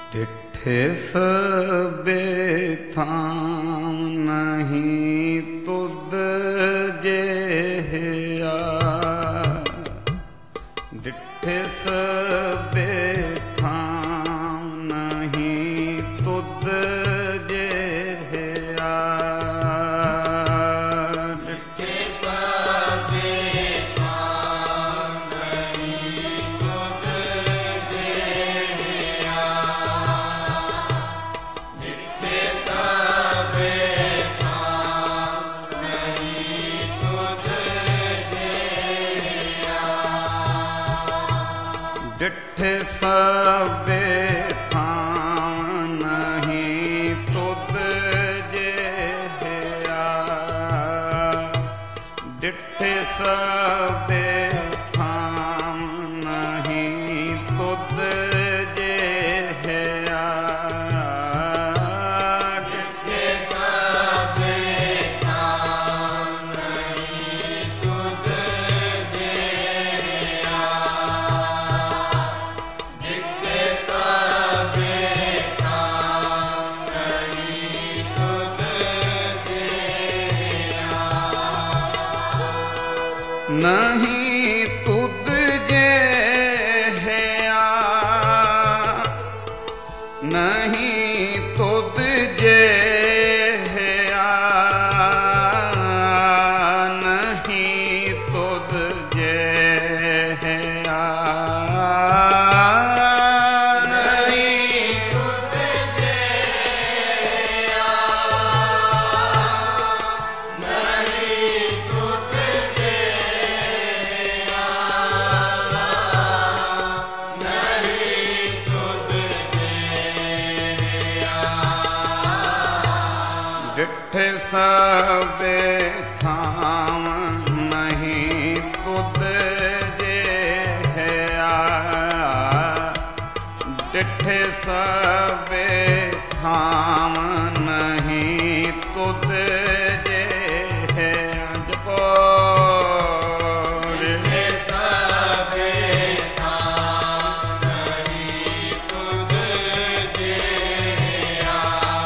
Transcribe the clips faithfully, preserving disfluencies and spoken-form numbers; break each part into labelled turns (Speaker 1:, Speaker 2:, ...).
Speaker 1: ਡਿਠੇ ਸਭੇ ਥਾਂ ਨਹੀਂ ਤੁਧ ਜਿਹਾ, ਡਿਠੇ ਸਭੇ ਥਾਂ ਨਹੀਂ ਤੁਧ ਜਿਹਾ, ਡਿਠੇ ਸਭੇ ਥਾਂ ਨਹੀਂ ਤੁਧ ਜਿਹਾ, ਡਿਠੇ ਸਭੇ ਥਾਂ ਨਹੀਂ ਤੁਧ ਜਿਹਾ, ਡਿਠੇ ਸਭੇ ਥਾਂ ਨਹੀਂ ਤੁਧ ਜਿਹਾ, ਡਿਠੇ ਸਭੇ ਥਾਂ ਨਹੀਂ ਤੁਧ ਜਿਹਾ, ਡਿਠੇ ਸਭੇ ਥਾਂ ਨਹੀਂ ਤੁਧ ਜਿਹਾ, ਡਿਠੇ ਸਭੇ ਥਾਂ ਨਹੀਂ ਤੁਧ ਜਿਹਾ, ਨਹੀਂ ਤੁਧ ਜਿਹਾ, ਨਹੀਂ ਤੁਧ ਜਿਹਾ, ਨਹੀਂ ਤੁਧ ਜਿਹਾ, ਨਹੀਂ ਤੁਧ ਜਿਹਾ, ਨਹੀਂ ਤੁਧ ਜਿਹਾ, ਨਹੀਂ ਤੁਧ ਜਿਹਾ, ਡਿਠੇ ਸਭੇ ਥਾਂ ਨਹੀਂ ਤੁਧ ਜਿਹਾ, ਡਿਠੇ ਸਭੇ ਥਾਂ ਨਹੀਂ ਤੁਧ ਜਿਹਾ, ਜਪੋ ਡਿਠੇ ਸਭੇ ਥਾਂ ਨਹੀਂ ਤੁਧ ਜਿਹਾ,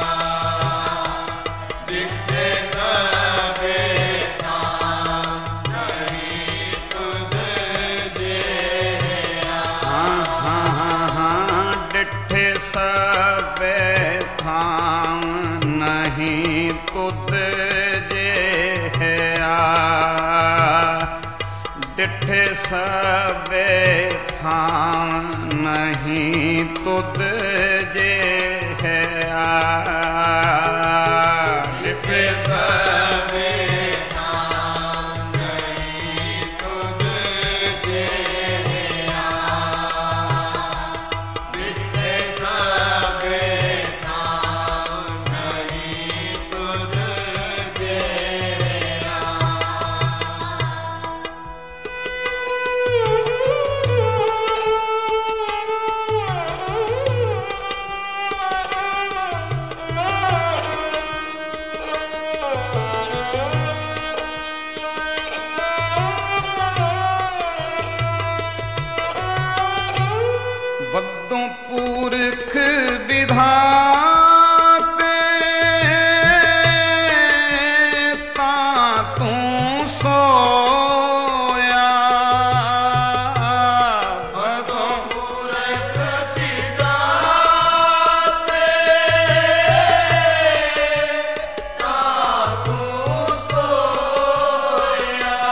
Speaker 1: ਡਿਠੇ ਸਭੇ ਥਾਂ ਨਹੀਂ ਤੁਧ ਜਿਹਾ, ਹਾਂ ਹਾਂ ਹਾਂ ਹਾਂ, ਡਿਠੇ ਸਭੇ ਥਾਂ ਨਹੀਂ ਤੁਧ ਜਿਹਾ, ਡਿਠੇ ਸਭੇ ਥਾਂ ਨਹੀਂ ਤੁਧ ਜਿਹਾ, ਡਿਠੇ ਸਭੇ ਥਾਂ ਨਹੀਂ ਤੁਧ ਜਿਹਾ, ਡਿਠੇ ਸਭੇ ਥਾਂ ਨਹੀਂ ਤੁਧ ਜਿਹਾ, ਬੱਦੋਂ ਪੁਰਖ ਵਿਧਾਤੇ ਤਾਂ ਤੂੰ ਸੋਇਆ, ਬੱਦੋਂ ਪੁਰਖ ਵਿਧਾਤੇ ਤਾਂ ਤੂੰ ਸੋਇਆ,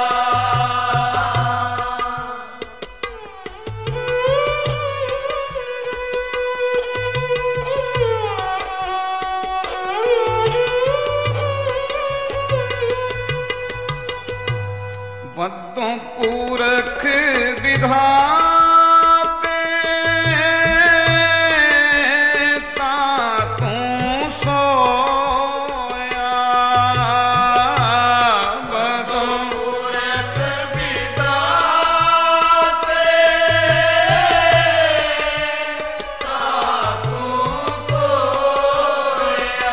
Speaker 1: ਬੱਦੋਂ ਪੁਰਖ ਵਿਧਾਤੇ ਤਾਂ ਤੂੰ ਸੋਇਆ, ਬੱਦੋਂ ਪੁਰਖ ਵਿਧਾਤੇ ਤਾਂ ਤੂੰ ਸੋਇਆ,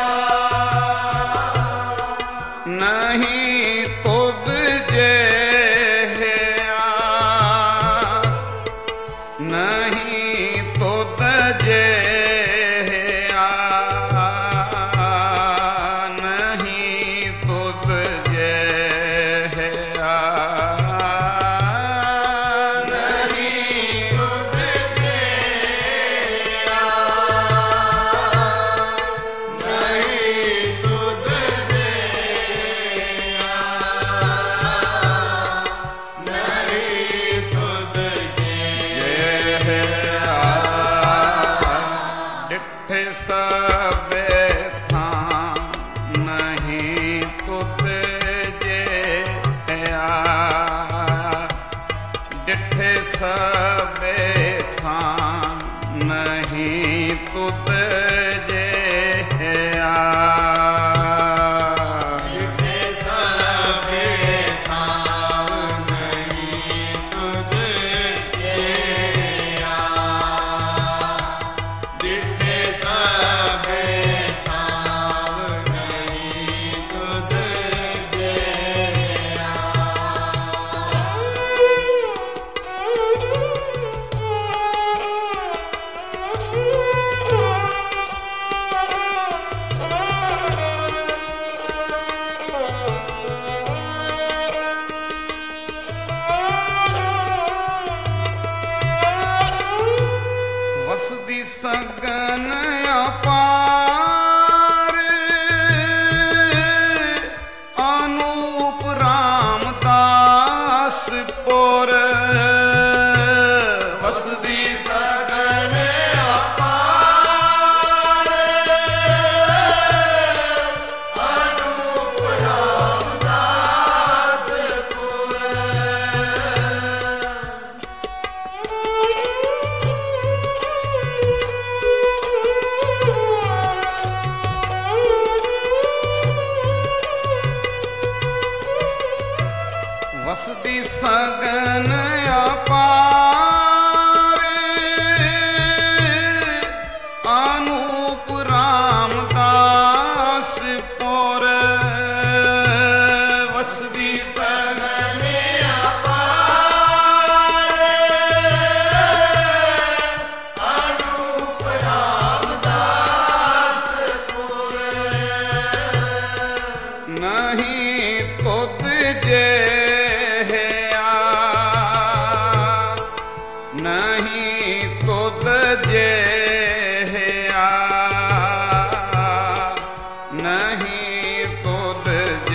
Speaker 1: ਨਹੀਂ ਤੁਧ ਜਿਹਾ, ਨਹੀਂ ਤੁਧ ਜਿਹਾ, ਡਿਠੇ ਸਭੇ ਥਾਂ ਨਹੀਂ ਤੁਧ ਜਿਹਾ ਡਿਠੇ ਸਭੇ ਥਾਂ ਨਹੀਂ ਤੁਧ ਜਿਹਾ ਵਸਦੀ ਸਗਨ ਅਪਾਰ ਅਨੂਪ ਰਾਮਦਾਸ ਪੁਰ ਵਸਦੀ ਸਗਨ ਅਪਾਰ ਅਨੂਪ ਰਾਮਦਾਸ ਪੁਰ ਵਸਦੀ ਸਗਨ ਅਪਾਰ ਅਨੂਪ ਰਾਮਦਾਸ ਪੁਰ ਵਸਦੀ ਸਗਨ ਅਪਾਰ ਅਨੂਪ ਰਾਮਦਾਸ ਪੁਰ ਨਹੀਂ ਤੁਧ ਜਿਹਾ ਨਹੀਂ ਤੁਧ ਜਿਹਾ ਨਹੀਂ ਤੁਧ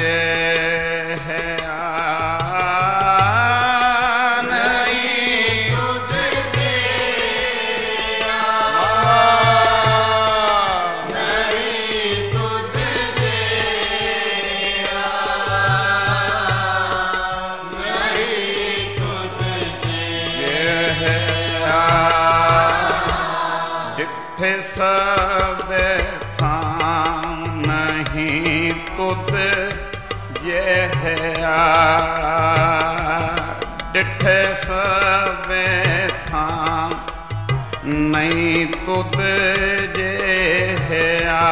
Speaker 1: ਜਿਹਾ ਨਹੀਂ ਤੁਧ ਜਿਹਾ ਨਹੀਂ ਤੁਧ ਜਿਹਾ ਨਹੀਂ ਤੁਧ ਜਿਹਾ ਡਿਠੇ ਸਭੇ ਥਾਂ ਨਹੀਂ ਤੁਧ ਜਿਹਾ ਡਿਠੇ ਸਭੇ ਥਾਂ ਨਹੀਂ ਤੁਧ ਜਿਹਾ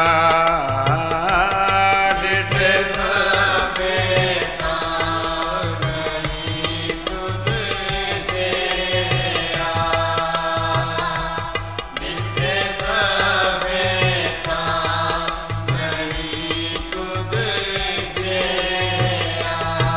Speaker 1: ਡਿਠੇ ਸਭੇ ਥਾਂ ਨਹੀਂ ਤੁਧ ਜਿਹਾ ਡਿਠੇ ਸਭੇ ਥਾਂ ਨਹੀਂ ਤੁਧ ਜਿਹਾ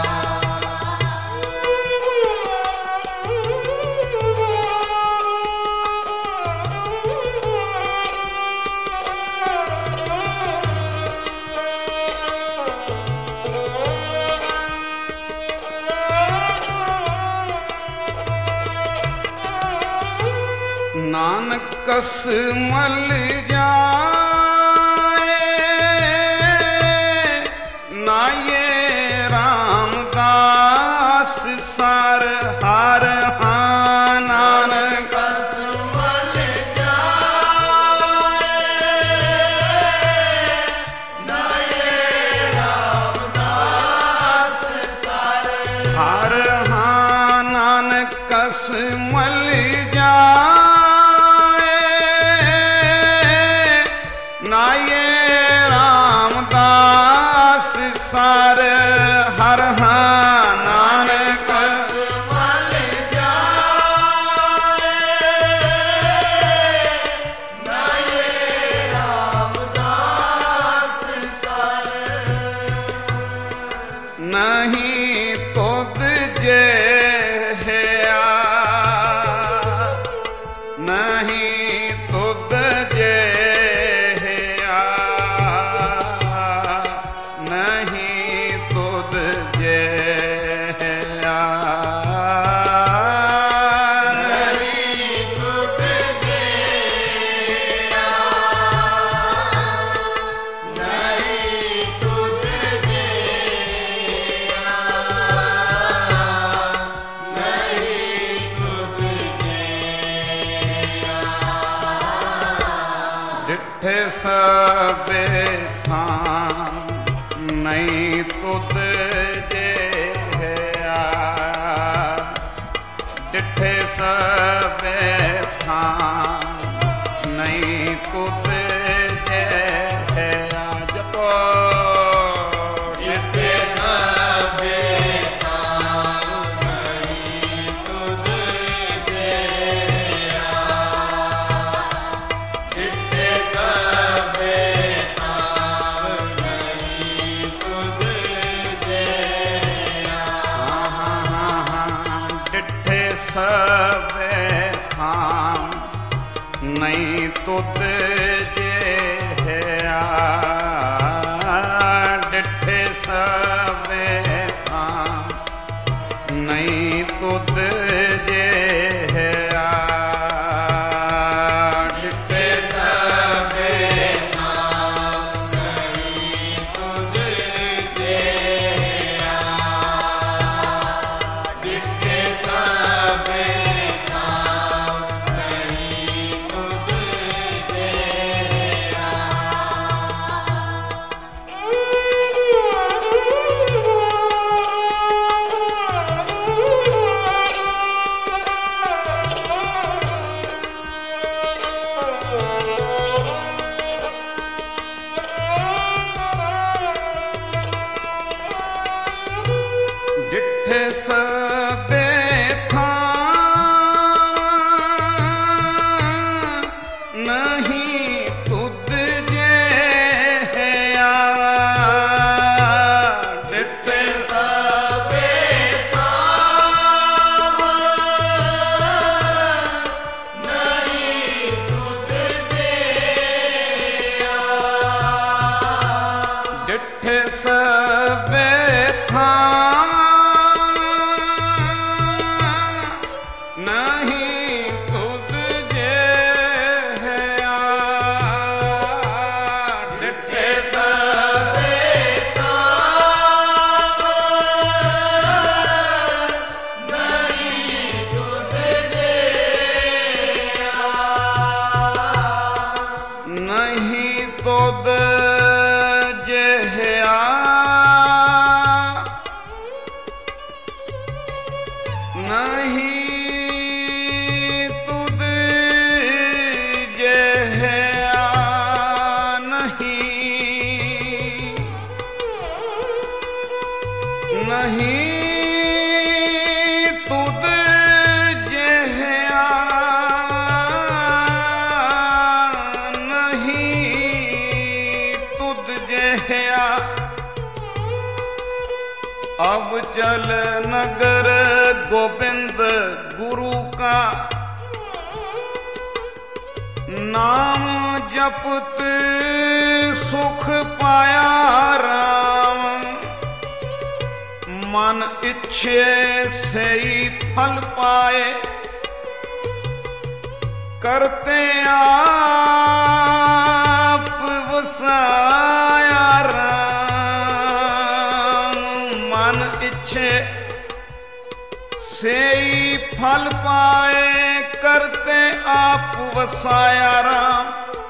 Speaker 1: ਨਾਨਕ ਕਸ ਮਲ ਜਾਏ ਨਾਏ ਰਾਮਦਾਸ ਸਰ ਹਰ ਹਾਂ ਨਾਨਕ ਕਸ ਮਲ ਜਾਏ ਨਾਏ ਰਾਮਦਾਸ ਸਰ ਹਰ ਹਾਂ ਨਾਨਕ ਕਸ ਮਲ ਜਾਏ ਨਾਏ ਰਾਮਦਾਸ ਸਰ ਹਰ ਹਾਂ ਨਾਨਕ ਮਲ ਜਾਏ ਨਾਏ ਰਾਮਦਾਸ ਸਰ ਨਹੀਂ ਤੁਧ ਜਿਹਾ ਨਹੀਂ ਤੁਧ ਜਿਹਾ ਨਹੀਂ ਤੁਧ ਜਿਹਾ ਨਹੀਂ ਤੁਧ ਜਿਹਾ ਡਿਠੇ ਸਭੇ ਥਾਂ ਨਹੀਂ ਤੁਧ ਜਿਹਾ, ਡਿਠੇ ਸਭੇ ਥਾਂ ਨਹੀਂ ਤੁਧ ਜਿਹਾ। ਜਪੋ
Speaker 2: ਡਿਠੇ ਸਭੇ ਥਾਂ ਨਹੀਂ ਤੁਧ ਜਿਹਾ, ਡਿਠੇ ਸਭੇ ਥਾਂ ਨਹੀਂ ਤੁਧ ਜਿਹਾ।
Speaker 1: ਡਿਠੇ ਸਭੇ ਥਾਂ ਨਹੀਂ ਤੁਧ ਜਿਹਾ, ਡਿਠੇ ਸਭੇ ਥਾਂ ਨਹੀਂ ਤੁਧ ਜਿਹਾ,
Speaker 2: ਡਿਠੇ ਸਭੇ ਥਾਂ ਨਹੀਂ ਤੁਧ ਜਿਹਾ, ਡਿਠੇ ਸਭੇ ਥਾਂ ਨਹੀਂ ਤੁਧ ਜਿਹਾ।
Speaker 1: ਡਿਠੇ ਸਭੇ ਥਾਂ ਨਹੀਂ ਤੁਧ ਜਿਹਾ, ਡਿਠੇ
Speaker 2: ਸਭੇ ਥਾਂ ਨਹੀਂ ਤੁਧ ਜਿਹਾ,
Speaker 1: ਡਿਠੇ ਸਭੇ ਥਾਂ ਨਹੀਂ ਤੁਧ ਜਿਹਾ, ਡਿਠੇ
Speaker 2: ਡਿਠੇ ਸਭੇ ਥਾਂ ਨਹੀਂ ਤੁਧ ਜਿਹਾ,
Speaker 1: ਨਹੀਂ ਤੁਧ ਜਿਹਾ, ਨਹੀਂ ਤੁਧ ਜਿਹਾ, ਨਹੀਂ ਨਹੀਂ ਤੁਧ ਜਿਹਾ, ਨਹੀਂ ਤੁਧ ਜਿਹਾ। अब चल नगर गोविंद गुरु का, नाम जपत सुख पाया राम, मन इच्छे से ही फल पाए, करते आप वसाया राम, मन इच्छे से ही फल पाए, करते आप वसाया राम,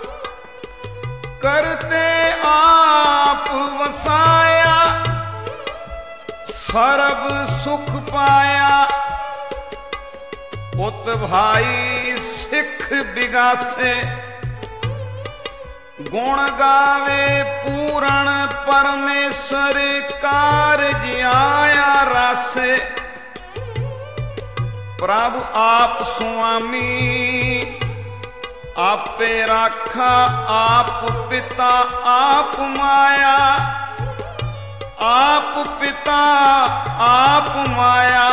Speaker 1: करते आप वसाया, सर्ब सुख पाया, पुत भाई सिख बिगासे, गुण गावे पूरण परमेश्वर कारज आया रासे, प्रभु आप स्वामी आपे राखा, आप पिता आप माया, आप पिता आप माया,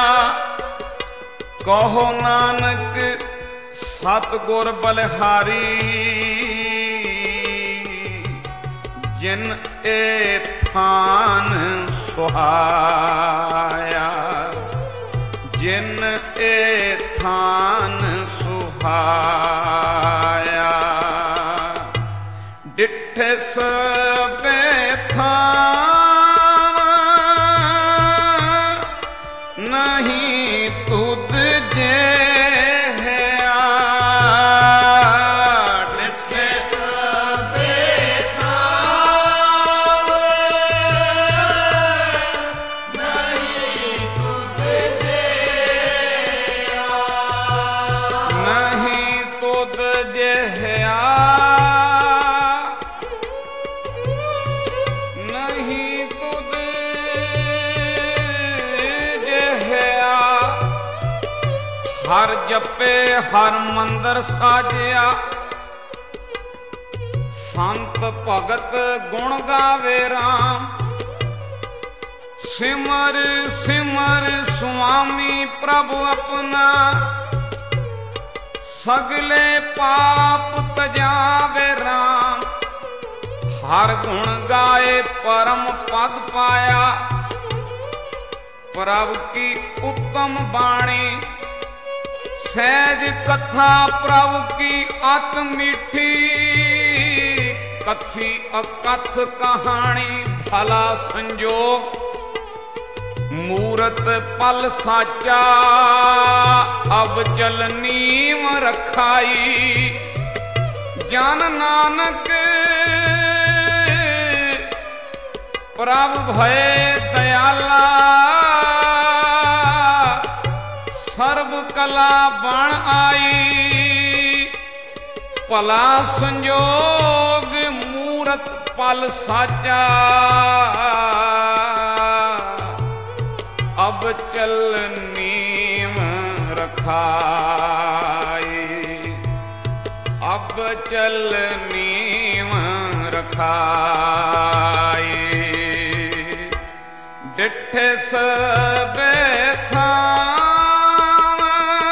Speaker 1: कहो नानक सतगुर बलिहारी, जिन ए थान सुहाया, जिन ए थान सुहाया, डिठे सबे थान नहीं तुध जिहा,
Speaker 2: डिठे सबे
Speaker 1: ਜਪੇ ਹਰ ਮੰਦਰ ਸਾਜਿਆ। ਸੰਤ ਭਗਤ ਗੁਣ ਗਾਵੇ ਰਾਮ। ਸਿਮਰ ਸਿਮਰ ਸੁਆਮੀ ਪ੍ਰਭ ਆਪਣਾ। ਸਗਲੇ ਪਾਪ ਤਜਾਵੇ ਰਾਮ। ਹਰ ਗੁਣ ਗਾਏ ਪਰਮ ਪਦ ਪਾਇਆ। ਪ੍ਰਭ ਕੀ ਉੱਤਮ ਬਾਣੀ। ਸਹਿਜ ਕਥਾ ਪ੍ਰਭ ਕੀ ਅਤ ਮੀਠੀ। ਕਥੀ ਅਕਥ ਕਹਾਣੀ ਭਲਾ ਸੰਜੋਗ। ਮੂਰਤ ਪਲ ਸਾਚਾ ਅਬ ਚਲ ਨੀਮ ਰਖਾਈ। ਜਨ ਨਾਨਕ ਪ੍ਰਭ ਭਏ ਦਇਆਲਾ। ਸਰਬ ਕਲਾ ਬਣ ਆਈ। ਭਲਾ ਸੰਜੋਗ ਮੂਰਤ ਪਲ ਸਾਚਾ। ਅਬ ਚਲ ਨੀਮ ਰਖਾਈ। ਅਬ ਚਲ ਨੀਮ ਰਖਾਈ। ਡਿਠੇ ਸਭੇ ਥਾਮ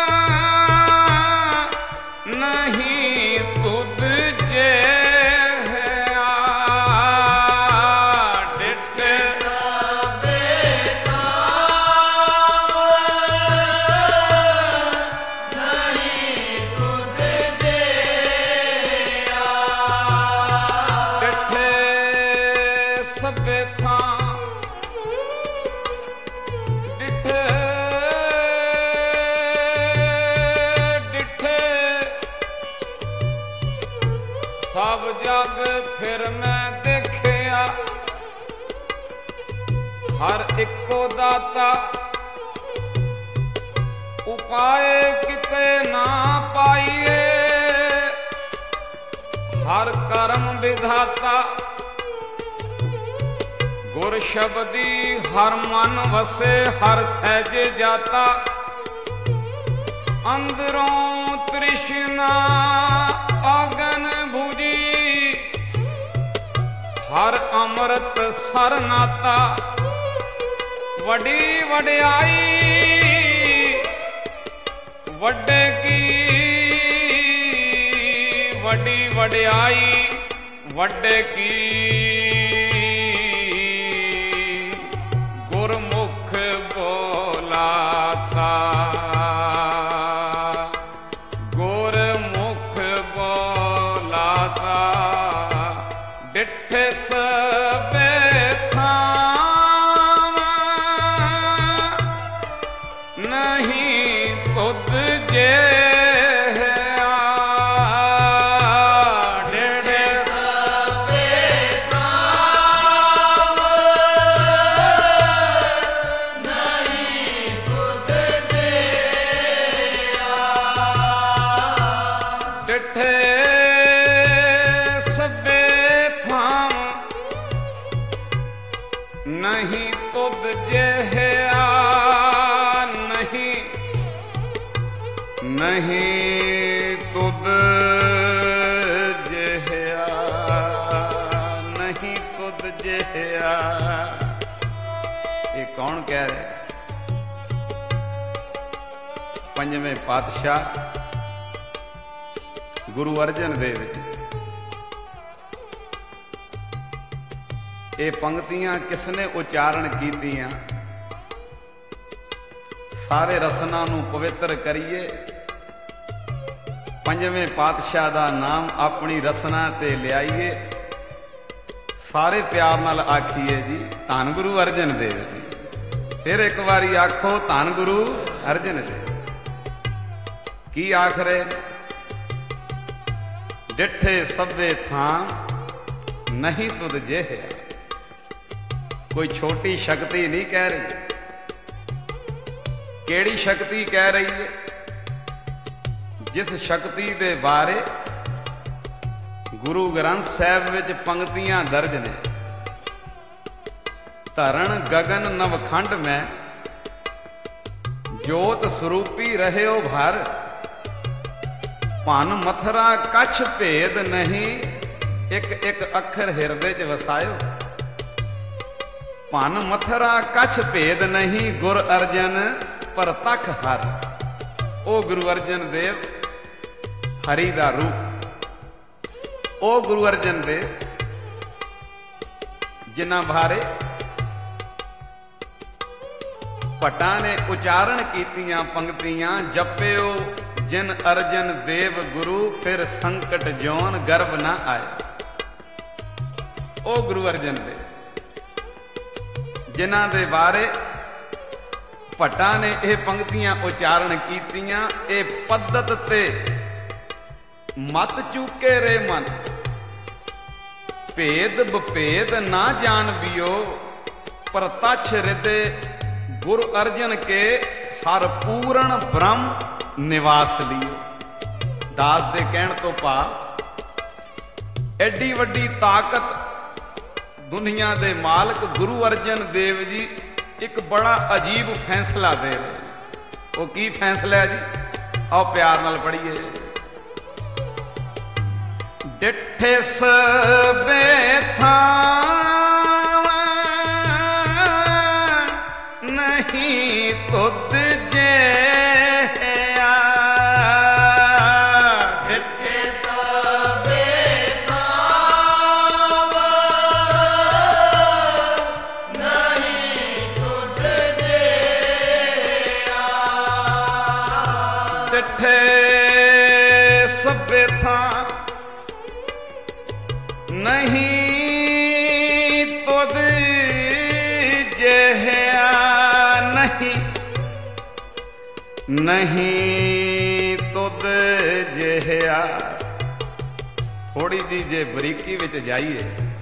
Speaker 1: ਨਹੀਂ ਤੁਧ ਜਿਹਾ। ਡਿਠੇ
Speaker 2: ਸਭੇ ਥਾਮ ਨਹੀਂ ਤੁਧ ਜਿਹਾ।
Speaker 1: ਡਿਠੇ ਸਭੇ ਥਾਂ। ਡਿਠੇ ਡਿਠੇ ਸਭ ਜਗ ਫਿਰ ਮੈਂ ਦੇਖਿਆ। ਹਰ ਇੱਕੋ ਦਾਤਾ ਉਪਾਏ ਕਿਤੇ ਨਾ ਪਾਈਏ। ਹਰ ਕਰਮ ਵਿਧਾਤਾ ਗੁਰ ਸ਼ਬਦੀ ਹਰ ਮਨ ਵਸੇ। ਹਰ ਸਹਿਜੇ ਜਾਤਾ ਅੰਦਰੋਂ ਤ੍ਰਿਸ਼ਨਾ ਆਗਨ ਭੁਜੀ। ਹਰ ਅੰਮ੍ਰਿਤ ਸਰ ਨਾਤਾ ਵੱਡੀ ਵਡਿਆਈ। ਵੱਡੇ ਕੀ ਵੱਡੀ ਵਡਿਆਈ। ਵੱਡੇ ਕੀ ਗੁਰਮੁਖ ਬੋਲਾਤਾ। ਗੁਰਮੁਖ ਬੋਲਾਤਾ। ਡਿਠੇ ਸਭੇ ਥਾਮ ਨਹੀਂ ਤੁਧ ਜਿਹਾ। ਡਿਠੇ
Speaker 2: ਸਭੇ ਥਾਮ ਨਹੀਂ ਤੁਧ ਜਿਹਾ।
Speaker 1: ਡਿਠੇ ਸਭੇ ਥਾਮ ਨਹੀਂ ਤੁਧ ਜਿਹਾ। ਨਹੀਂ ਨਹੀਂ ਤੁਧ ਜਿਹਾ। ਨਹੀਂ ਤੁਧ ਜਿਹਾ। ਇਹ ਕੌਣ ਕਹਿ ਰਿਹਾ? ਪੰਜਵੇਂ ਪਾਤਸ਼ਾਹ ਗੁਰੂ ਅਰਜਨ ਦੇਵ ਜੀ। ਇਹ ਪੰਕਤੀਆਂ ਕਿਸਨੇ ਉਚਾਰਨ ਕੀਤੀਆਂ? ਸਾਰੇ ਰਸਨਾ ਨੂੰ ਪਵਿੱਤਰ ਕਰੀਏ। ਪੰਜਵੇਂ ਪਾਤਸ਼ਾਹ ਦਾ ਨਾਮ ਆਪਣੀ ਰਸਨਾ ਤੇ ਲਿਆਈਏ। ਸਾਰੇ ਪਿਆਰ ਨਾਲ ਆਖੀਏ ਜੀ ਧੰਨ ਗੁਰੂ ਅਰਜਨ ਦੇਵ ਜੀ। ਫਿਰ ਇੱਕ ਵਾਰੀ ਆਖੋ ਧੰਨ ਗੁਰੂ ਅਰਜਨ ਦੇਵ। ਕੀ ਆਖ ਰਹੇ? ਡਿਠੇ ਸਭੇ ਥਾਂ ਨਹੀਂ ਤੁਧ ਜਿਹਾ। ਕੋਈ ਛੋਟੀ ਸ਼ਕਤੀ ਨਹੀਂ ਕਹਿ ਰਹੀ। ਕਿਹੜੀ ਸ਼ਕਤੀ ਕਹਿ ਰਹੀ ਹੈ? ਜਿਸ ਸ਼ਕਤੀ ਦੇ ਬਾਰੇ ਗੁਰੂ ਗ੍ਰੰਥ ਸਾਹਿਬ ਵਿੱਚ ਪੰਕਤੀਆਂ ਦਰਜ ਨੇ। ਧਰਨ ਗगन नवखंड में जोत स्वरूपी रहे भर। ਭਨ ਮਥਰਾ ਕਛ ਭੇਦ ਨਹੀਂ, ਇੱਕ ਇੱਕ ਅੱਖਰ ਹਿਰਦੇ 'ਚ ਵਸਾਇਓ। ਭਨ ਮਥਰਾ ਕਛ ਭੇਦ ਨਹੀਂ, ਗੁਰ ਅਰਜਨ ਪ੍ਰਤੱਖ ਹਰ। ਉਹ ਗੁਰੂ ਅਰਜਨ ਦੇਵ ਹਰੀ ਦਾ ਰੂਪ, ਉਹ ਗੁਰੂ ਅਰਜਨ ਦੇਵ ਜਿਨ੍ਹਾਂ ਬਾਰੇ ਭੱਟਾਂ ਨੇ ਉਚਾਰਨ ਕੀਤੀਆਂ ਪੰਕਤੀਆਂ, ਜਪਿਓ ਜਿਨ ਅਰਜਨ ਦੇਵ ਗੁਰੂ, ਫਿਰ ਸੰਕਟ ਜੋਨ ਗਰਭ ਨਾ ਆਏ। ਉਹ ਗੁਰੂ ਅਰਜਨ ਦੇਵ ਜਿਨ੍ਹਾਂ ਦੇ ਬਾਰੇ ਭੱਟਾਂ ਨੇ ਇਹ ਪੰਕਤੀਆਂ ਉਚਾਰਨ ਕੀਤੀਆਂ। ਇਹ ਪੱਦਤ ਤੇ ਮਤ ਚੂਕੇ ਰੇ ਮਨ, ਭੇਦ ਬਭੇਦ ਨਾ ਜਾਣ ਬਿਓ, ਪ੍ਰਤੱਛ ਹਿਰਦੇ ਗੁਰ ਅਰਜਨ ਕੇ, ਹਰ ਪੂਰਨ ਬ੍ਰਹਮ ਨਿਵਾਸ ਲਿਓ। ਦਾਸ ਦੇ ਕਹਿਣ ਤੋਂ ਭਾਵ ਐਡੀ ਵੱਡੀ ਤਾਕਤ ਦੁਨੀਆ ਦੇ ਮਾਲਕ ਗੁਰੂ ਅਰਜਨ ਦੇਵ ਜੀ ਇੱਕ ਬੜਾ ਅਜੀਬ ਫੈਸਲਾ ਦੇ ਰਹੇ। ਉਹ ਕੀ ਫੈਸਲਾ ਹੈ ਜੀ? ਆਓ ਪਿਆਰ ਨਾਲ ਪੜ੍ਹੀਏ। ਡਿਠੇ ਸਭੇ ਥਾਵਾਂ ਨਹੀਂ ਤੁਧ ਜਿਹਾ,
Speaker 2: ਡਿਠੇ ਸਭੇ ਥਾਵਾਂ ਨਹੀਂ ਤੁਧ ਜਿਹਾ।
Speaker 1: ਡਿਠੇ ਸਭੇ ਥਾਂ ਨਹੀਂ ਤੁਧ ਜਿਹਾ, ਨਹੀਂ ਨਹੀਂ ਤੁਧ ਜਿਹਾ। ਥੋੜੀ ਜਿਹੀ ਜੇ ਬਰੀਕੀ ਵਿੱਚ ਜਾਈਏ,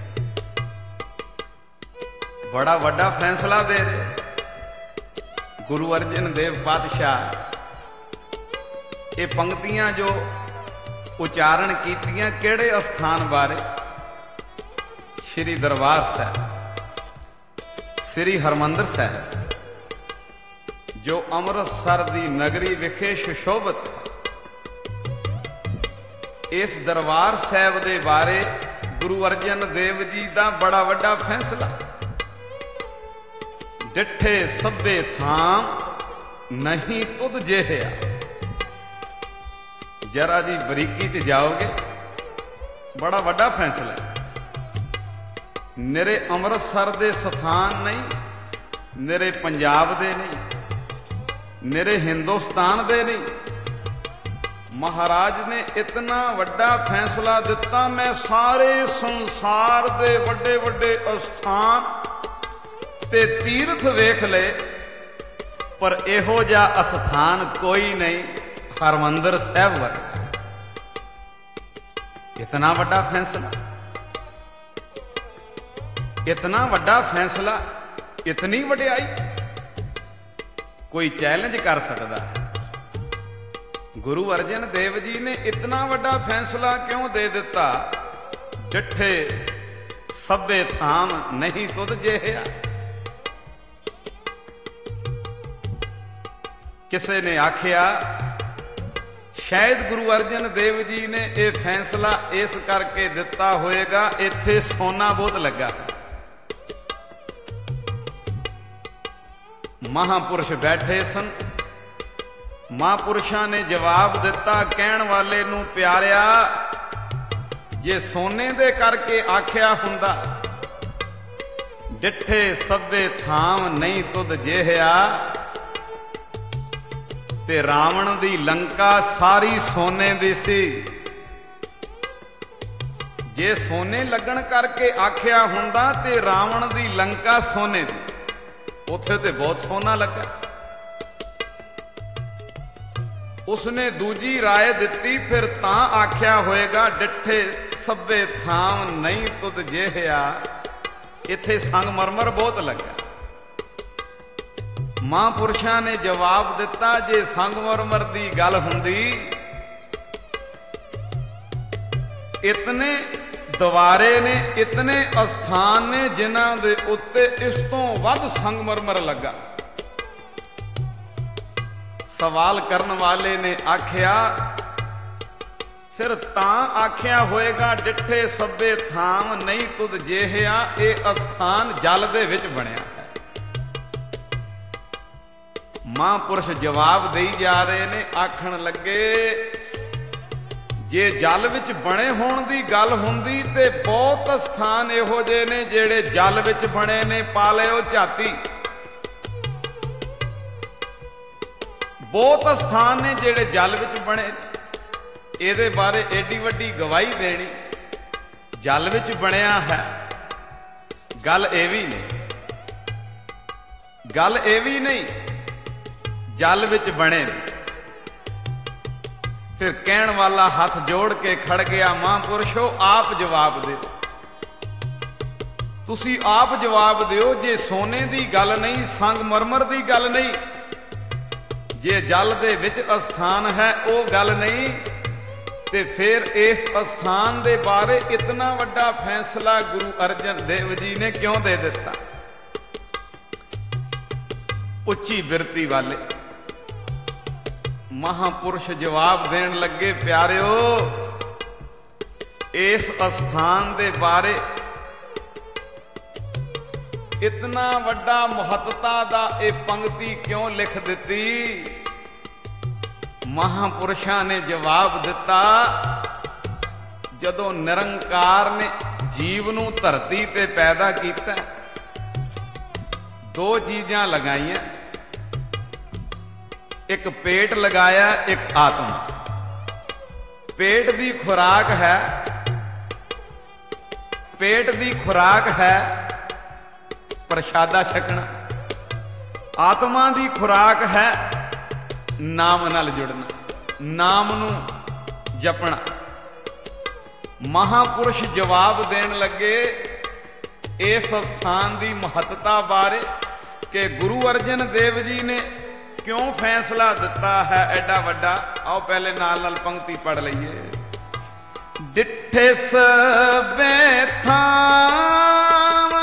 Speaker 1: ਬੜਾ ਵੱਡਾ ਫੈਸਲਾ ਦੇ ਰਹੇ ਗੁਰੂ ਅਰਜਨ ਦੇਵ ਪਾਤਸ਼ਾਹ। ਇਹ ਪੰਕਤੀਆਂ ਜੋ ਉਚਾਰਨ ਕੀਤੀਆਂ ਕਿਹੜੇ ਅਸਥਾਨ ਬਾਰੇ? ਸ਼੍ਰੀ ਦਰਬਾਰ ਸਾਹਿਬ, ਸ੍ਰੀ ਹਰਿਮੰਦਰ ਸਾਹਿਬ, ਜੋ ਅੰਮ੍ਰਿਤਸਰ ਦੀ ਨਗਰੀ ਵਿਖੇ ਸੁਸ਼ੋਭਿਤ। ਇਸ ਦਰਬਾਰ ਸਾਹਿਬ ਦੇ ਬਾਰੇ ਗੁਰੂ ਅਰਜਨ ਦੇਵ ਜੀ ਦਾ ਬੜਾ ਵੱਡਾ ਫੈਸਲਾ। ਡਿਠੇ ਸਭੇ ਥਾਂ ਨਹੀਂ ਤੁਧ ਜਿਹਾ। ਜਰਾ ਜੀ ਬਰੀਕੀ ਤੇ ਜਾਓਗੇ, ਬੜਾ ਵੱਡਾ ਫੈਸਲਾ ਹੈ। ਨਿਰੇ ਅੰਮ੍ਰਿਤਸਰ ਦੇ ਸਥਾਨ ਨਹੀਂ, ਨਿਰੇ ਪੰਜਾਬ ਦੇ ਨਹੀਂ, ਨਿਰੇ ਹਿੰਦੁਸਤਾਨ ਦੇ ਨਹੀਂ। ਮਹਾਰਾਜ ਨੇ ਇਤਨਾ ਵੱਡਾ ਫੈਸਲਾ ਦਿੱਤਾ, ਮੈਂ ਸਾਰੇ ਸੰਸਾਰ ਦੇ ਵੱਡੇ ਵੱਡੇ ਅਸਥਾਨ ਤੇ ਤੀਰਥ ਵੇਖ ਲਏ, ਪਰ ਇਹੋ ਜਿਹਾ ਅਸਥਾਨ ਕੋਈ ਨਹੀਂ ਹਰਿਮੰਦਰ ਸਾਹਿਬ ਵਰਗਾ। ਇਤਨਾ ਵੱਡਾ ਫੈਸਲਾ, ਇਤਨਾ ਵੱਡਾ ਫੈਸਲਾ, ਇਤਨੀ ਵਡਿਆਈ, ਕੋਈ ਚੈਲੰਜ ਕਰ ਸਕਦਾ ਹੈ? ਗੁਰੂ ਅਰਜਨ ਦੇਵ ਜੀ ਨੇ ਇਤਨਾ ਵੱਡਾ ਫੈਸਲਾ ਕਿਉਂ ਦੇ ਦਿੱਤਾ? ਡਿਠੇ ਸਭੇ ਥਾਮ ਨਹੀਂ ਤੁਧ ਜਿਹਾ। ਕਿਸੇ ਨੇ ਆਖਿਆ ਸ਼ਾਇਦ ਗੁਰੂ ਅਰਜਨ ਦੇਵ ਜੀ ਨੇ ਇਹ ਫੈਸਲਾ ਇਸ ਕਰਕੇ ਦਿੱਤਾ ਹੋਵੇਗਾ, ਇੱਥੇ ਸੋਨਾ ਬਹੁਤ ਲੱਗਾ। ਮਹਾਂਪੁਰਸ਼ ਬੈਠੇ ਸਨ, ਮਹਾਂਪੁਰਸ਼ਾਂ ਨੇ ਜਵਾਬ ਦਿੱਤਾ ਕਹਿਣ ਵਾਲੇ ਨੂੰ, ਪਿਆਰਿਆ ਜੇ ਸੋਨੇ ਦੇ ਕਰਕੇ ਆਖਿਆ ਹੁੰਦਾ, ਡਿਠੇ ਸਭੇ ਥਾਮ ਨਹੀਂ ਤੁਧ ਜਿਹਾ, ਤੇ ਰਾਵਣ ਦੀ ਲੰਕਾ ਸਾਰੀ ਸੋਨੇ ਦੀ ਸੀ। ਜੇ ਸੋਨੇ ਲੱਗਣ ਕਰਕੇ ਆਖਿਆ ਹੁੰਦਾ ਤੇ ਰਾਵਣ ਦੀ ਲੰਕਾ ਸੋਨੇ ਦੀ, ਉੱਥੇ ਤੇ ਬਹੁਤ ਸੋਨਾ ਲੱਗਾ। ਉਸਨੇ ਦੂਜੀ ਰਾਏ ਦਿੱਤੀ, ਫਿਰ ਤਾਂ ਆਖਿਆ ਹੋਏਗਾ ਡਿਠੇ ਸਭੇ ਥਾਮ ਨਹੀਂ ਤੁਧ ਜਿਹਾ, ਇੱਥੇ ਸੰਗਮਰਮਰ ਬਹੁਤ ਲੱਗਾ। ਮਹਾਂਪੁਰਸ਼ਾਂ ਨੇ ਜਵਾਬ ਦਿੱਤਾ, ਜੇ ਸੰਗਮਰਮਰ ਦੀ ਗੱਲ ਹੁੰਦੀ, ਇਤਨੇ ਦਵਾਰੇ ਨੇ, ਇਤਨੇ ਅਸਥਾਨ ਨੇ ਜਿਨ੍ਹਾਂ ਦੇ ਉੱਤੇ ਇਸ ਤੋਂ ਵੱਧ ਸੰਗਮਰਮਰ ਲੱਗਾ। ਸਵਾਲ ਕਰਨ ਵਾਲੇ ਨੇ ਆਖਿਆ ਫਿਰ ਤਾਂ ਆਖਿਆ ਹੋਏਗਾ ਡਿੱਠੇ ਸਭੇ ਥਾਮ ਨਹੀਂ ਤੁਧ ਜੇਹਿਆ, ਇਹ ਅਸਥਾਨ ਜਲ ਦੇ ਵਿੱਚ ਬਣਿਆ ਹੈ। ਮਹਾਂਪੁਰਸ਼ ਜਵਾਬ ਦੇਈ ਜਾ ਰਹੇ ਨੇ, ਆਖਣ ਲੱਗੇ ਜੇ ਜਲ ਵਿੱਚ ਬਣੇ ਹੋਣ ਦੀ ਗੱਲ ਹੁੰਦੀ ਤੇ ਬਹੁਤ ਸਥਾਨ ਇਹੋ ਜਿਹੇ ਨੇ ਜਿਹੜੇ ਜਲ ਵਿੱਚ ਬਣੇ ਨੇ। ਪਾ ਲਿਓ ਝਾਤੀ, ਬਹੁਤ ਸਥਾਨ ਨੇ ਜਿਹੜੇ ਜਲ ਵਿੱਚ ਬਣੇ ਨੇ। ਇਹਦੇ ਬਾਰੇ ਏਡੀ ਵੱਡੀ ਗਵਾਹੀ ਦੇਣੀ, ਜਲ ਵਿੱਚ ਬਣਿਆ ਹੈ। ਗੱਲ ਇਹ ਵੀ ਨਹੀਂ, ਗੱਲ ਇਹ ਵੀ ਨਹੀਂ ਜਲ ਵਿੱਚ ਬਣੇ ਨੇ। ਫਿਰ ਕਹਿਣ ਵਾਲਾ ਹੱਥ ਜੋੜ ਕੇ ਖੜ ਗਿਆ, ਮਹਾਂਪੁਰਸ਼ੋ ਆਪ ਜਵਾਬ ਦਿਓ, ਤੁਸੀਂ ਆਪ ਜਵਾਬ ਦਿਓ। ਜੇ ਸੋਨੇ ਦੀ ਗੱਲ ਨਹੀਂ, ਸੰਗਮਰਮਰ ਦੀ ਗੱਲ ਨਹੀਂ, ਜੇ ਜਲ ਦੇ ਵਿੱਚ ਅਸਥਾਨ ਹੈ ਉਹ ਗੱਲ ਨਹੀਂ, ਤੇ ਫਿਰ ਇਸ ਅਸਥਾਨ ਦੇ ਬਾਰੇ ਇਤਨਾ ਵੱਡਾ ਫੈਸਲਾ ਗੁਰੂ ਅਰਜਨ ਦੇਵ ਜੀ ਨੇ ਕਿਉਂ ਦੇ ਦਿੱਤਾ? ਉੱਚੀ ਬਿਰਤੀ ਵਾਲੇ ਮਹਾਂਪੁਰਸ਼ ਜਵਾਬ ਦੇਣ ਲੱਗੇ, ਪਿਆਰਿਓ ਇਸ ਅਸਥਾਨ ਦੇ ਬਾਰੇ ਇਤਨਾ ਵੱਡਾ ਮਹੱਤਤਾ ਦਾ ਇਹ ਪੰਕਤੀ ਕਿਉਂ ਲਿਖ ਦਿੱਤੀ? ਮਹਾਂਪੁਰਸ਼ਾਂ ਨੇ ਜਵਾਬ ਦਿੱਤਾ, ਜਦੋਂ ਨਿਰੰਕਾਰ ਨੇ ਜੀਵ ਨੂੰ ਧਰਤੀ ਤੇ ਪੈਦਾ ਕੀਤਾ, ਦੋ ਚੀਜ਼ਾਂ ਲਗਾਈਆਂ, ਇੱਕ ਪੇਟ ਲਗਾਇਆ, ਇੱਕ ਆਤਮਾ। ਪੇਟ ਦੀ ਖੁਰਾਕ ਹੈ, ਪੇਟ ਦੀ ਖੁਰਾਕ ਹੈ ਪ੍ਰਸ਼ਾਦਾ ਛਕਣਾ, ਆਤਮਾ ਦੀ ਖੁਰਾਕ ਹੈ ਨਾਮ ਨਾਲ ਜੁੜਨਾ, ਨਾਮ ਨੂੰ ਜਪਣਾ। ਮਹਾਂਪੁਰਸ਼ ਜਵਾਬ ਦੇਣ ਲੱਗੇ ਇਸ ਸਥਾਨ ਦੀ ਮਹੱਤਤਾ ਬਾਰੇ ਕਿ ਗੁਰੂ ਅਰਜਨ ਦੇਵ ਜੀ ਨੇ ਕਿਉਂ ਫੈਸਲਾ ਦਿੱਤਾ ਹੈ ਐਡਾ ਵੱਡਾ। ਆਓ ਪਹਿਲੇ ਨਾਲ ਨਾਲ ਪੰਕਤੀ ਪੜ ਲਈਏ। ਡਿੱਠੇ ਸਭੇ ਥਾਮ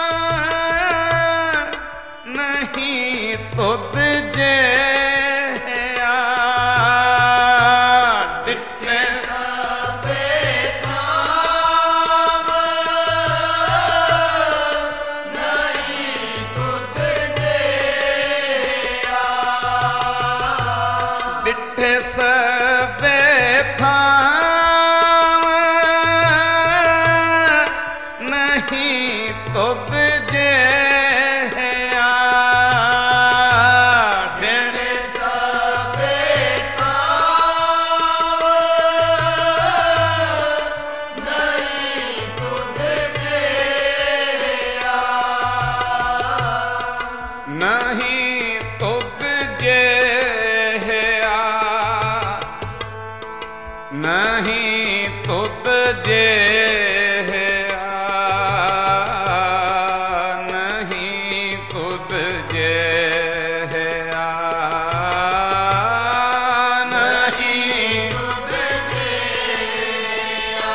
Speaker 1: ਨਹੀਂ ਤੁਧ ਜੇ, ਨਹੀਂ ਤੁਧ ਜੇਹਿਆ, ਨਹੀਂ ਤੁਧ ਜੇਹਿਆ, ਨਹੀਂ ਤੁਧ ਜੇਹਿਆ,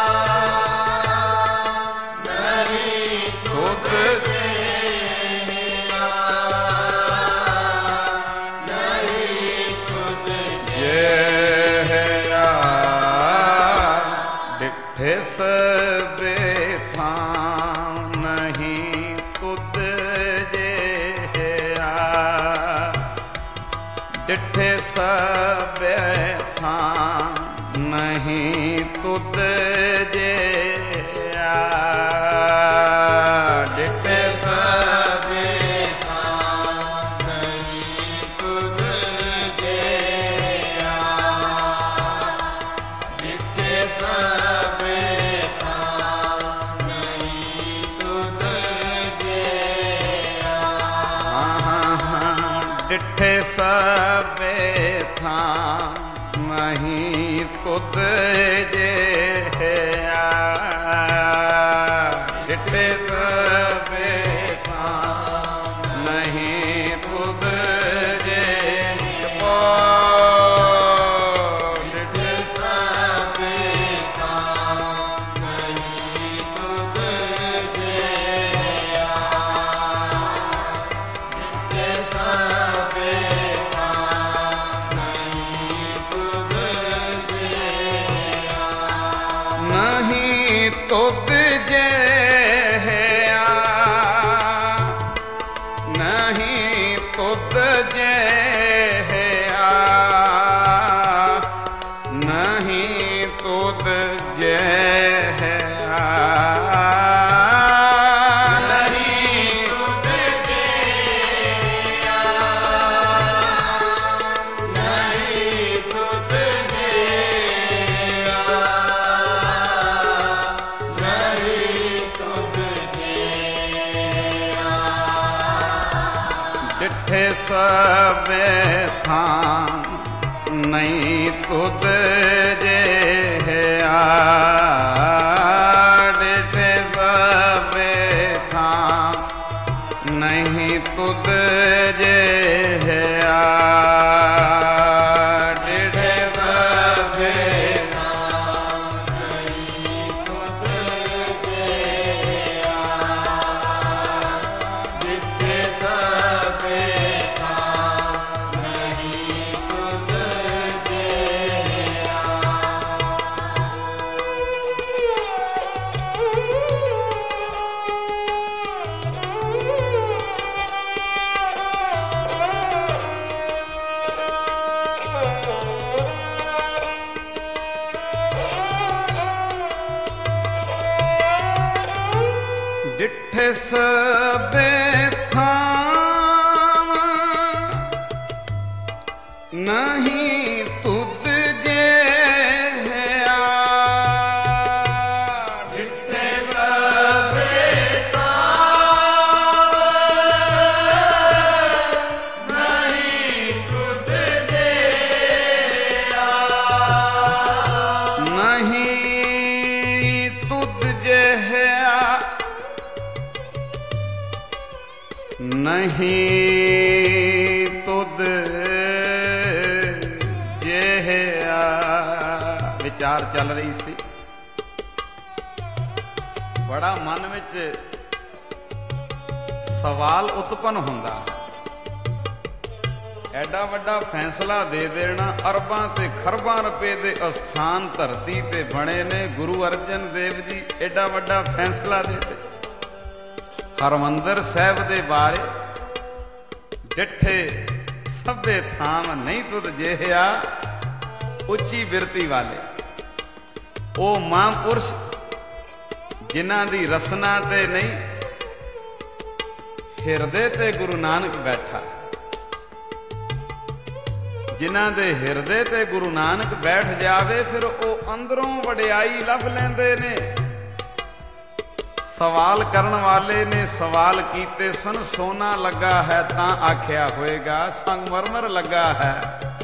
Speaker 1: ਨਹੀਂ ਤੁਧ ਜੇਹਿਆ, ਨਹੀਂ ਤੁਧ ਜੇਹਿਆ। ਡਿੱਠੇ ਸਭੇ ਥਾਮ ਨਹੀਂ ਤੁਧ ਜੇਹਿਆ, ਡਿੱਠੇ ਸਭੇ ਥਾਮ ਨਹੀਂ ਤੁਧ ਜੇਹਿਆ, ਡਿੱਠੇ ਸਭੇ ਥਾਮ ਨਹੀਂ ਤੁਧ ਜੇਹਿਆ, ਡਿੱਠੇ ਸਭੇ ਥਾਮ ਨਹੀਂ ਤੁਧ ਜੇਹਿਆ, ਡਿੱਠੇ ਸਭੇ ਥਾਮ ਨਹੀਂ ਤੁਧ ਜੇਹਿਆ, ਡਿੱਠੇ ਸਭੇ ਥਾਮ ਨਹੀਂ ਤੁਧ ਜੇਹਿਆ, ਡਿੱਠੇ ਸਭੇ ਥਾਮ ਨਹੀਂ ਤੁਧ ਜੇਹਿਆ, ਡਿੱਠੇ ਸਭੇ ਥਾਮ ਨਹੀਂ ਤੁਧ ਜੇਹਿਆ। ਤੁਧ ਜਿਹਾ ਨਹੀਂ ਤੁਧ ਜਿਹਾ ਨਹੀਂ ਤੁਧ ਜਿਹਾ
Speaker 2: ਨਹੀਂ ਤੁਧ ਜਿਹਾ ਨਹੀਂ ਤੁਧ ਜਿਹਾ ਨਹੀਂ ਤੁਧ ਜਿਹਾ
Speaker 1: ਡਿਠੇ ਸਭੇ ਥਾਂ ਨਹੀਂ ਤੁਧ ਜਿਹਾ ਡਿਠੇ ਸਭੇ ਥਾਂ ਨਹੀਂ ਤੁਧ ਜਿਹਾ ਡਿਠੇ ਸਭੇ
Speaker 2: ਜਿੱਥੇ ਸਭੇ ਥਾਂ ਨਹੀਂ ਤੁਧ ਜਿਹਾ
Speaker 1: ਡਿਠੇ ਸਭੇ ਥਾਂ ਨਹੀਂ ਤੁਧ ਜਿਹਾ
Speaker 2: ਜਿੱਥੇ ਸਭੇ ਥਾਂ ਨਹੀਂ ਤੁਧ ਜਿਹਾ
Speaker 1: ਨਹੀਂ ਤੁਧ ਜਿਹਾ ਨਹੀਂ ਤੁਧ ਜਿਹਾ ਵਿਚਾਰ ਚੱਲ ਰਹੀ ਸੀ ਬੜਾ ਮਨ ਵਿੱਚ ਸਵਾਲ ਉਤਪੰਨ ਹੁੰਦਾ ਐਡਾ ਵੱਡਾ ਫੈਸਲਾ ਦੇ ਦੇਣਾ ਅਰਬਾਂ ਤੇ ਖਰਬਾਂ ਰੁਪਏ ਦੇ ਅਸਥਾਨ ਧਰਤੀ ਤੇ ਬਣੇ ਨੇ ਗੁਰੂ ਅਰਜਨ ਦੇਵ ਜੀ ਐਡਾ ਵੱਡਾ ਫੈਸਲਾ ਦੇ ਦੇ ਹਰਮੰਦਰ ਸਾਹਿਬ ਦੇ ਬਾਰੇ ਡਿਠੇ ਸਭੇ ਥਾਮ ਨਹੀਂ ਤੁਧ ਜਿਹਾ ਉੱਚੀ ਬਿਰਤੀ ਵਾਲੇ ਉਹ ਮਹਾਂਪੁਰਸ਼ ਜਿਨ੍ਹਾਂ ਦੀ ਰਸਨਾ ਤੇ ਨਹੀਂ ਹਿਰਦੇ ਤੇ ਗੁਰੂ ਨਾਨਕ ਬੈਠਾ ਜਿਨ੍ਹਾਂ ਦੇ ਹਿਰਦੇ ਤੇ ਗੁਰੂ ਨਾਨਕ ਬੈਠ ਜਾਵੇ ਫਿਰ ਉਹ ਅੰਦਰੋਂ ਵਡਿਆਈ ਲੱਭ ਲੈਂਦੇ ਨੇ ਸਵਾਲ ਕਰਨ ਵਾਲੇ ਨੇ ਸਵਾਲ ਕੀਤੇ ਸਨ ਸੋਨਾ ਲੱਗਾ ਹੈ ਤਾਂ ਆਖਿਆ ਹੋਏਗਾ ਸੰਗਮਰਮਰ ਲੱਗਾ ਹੈ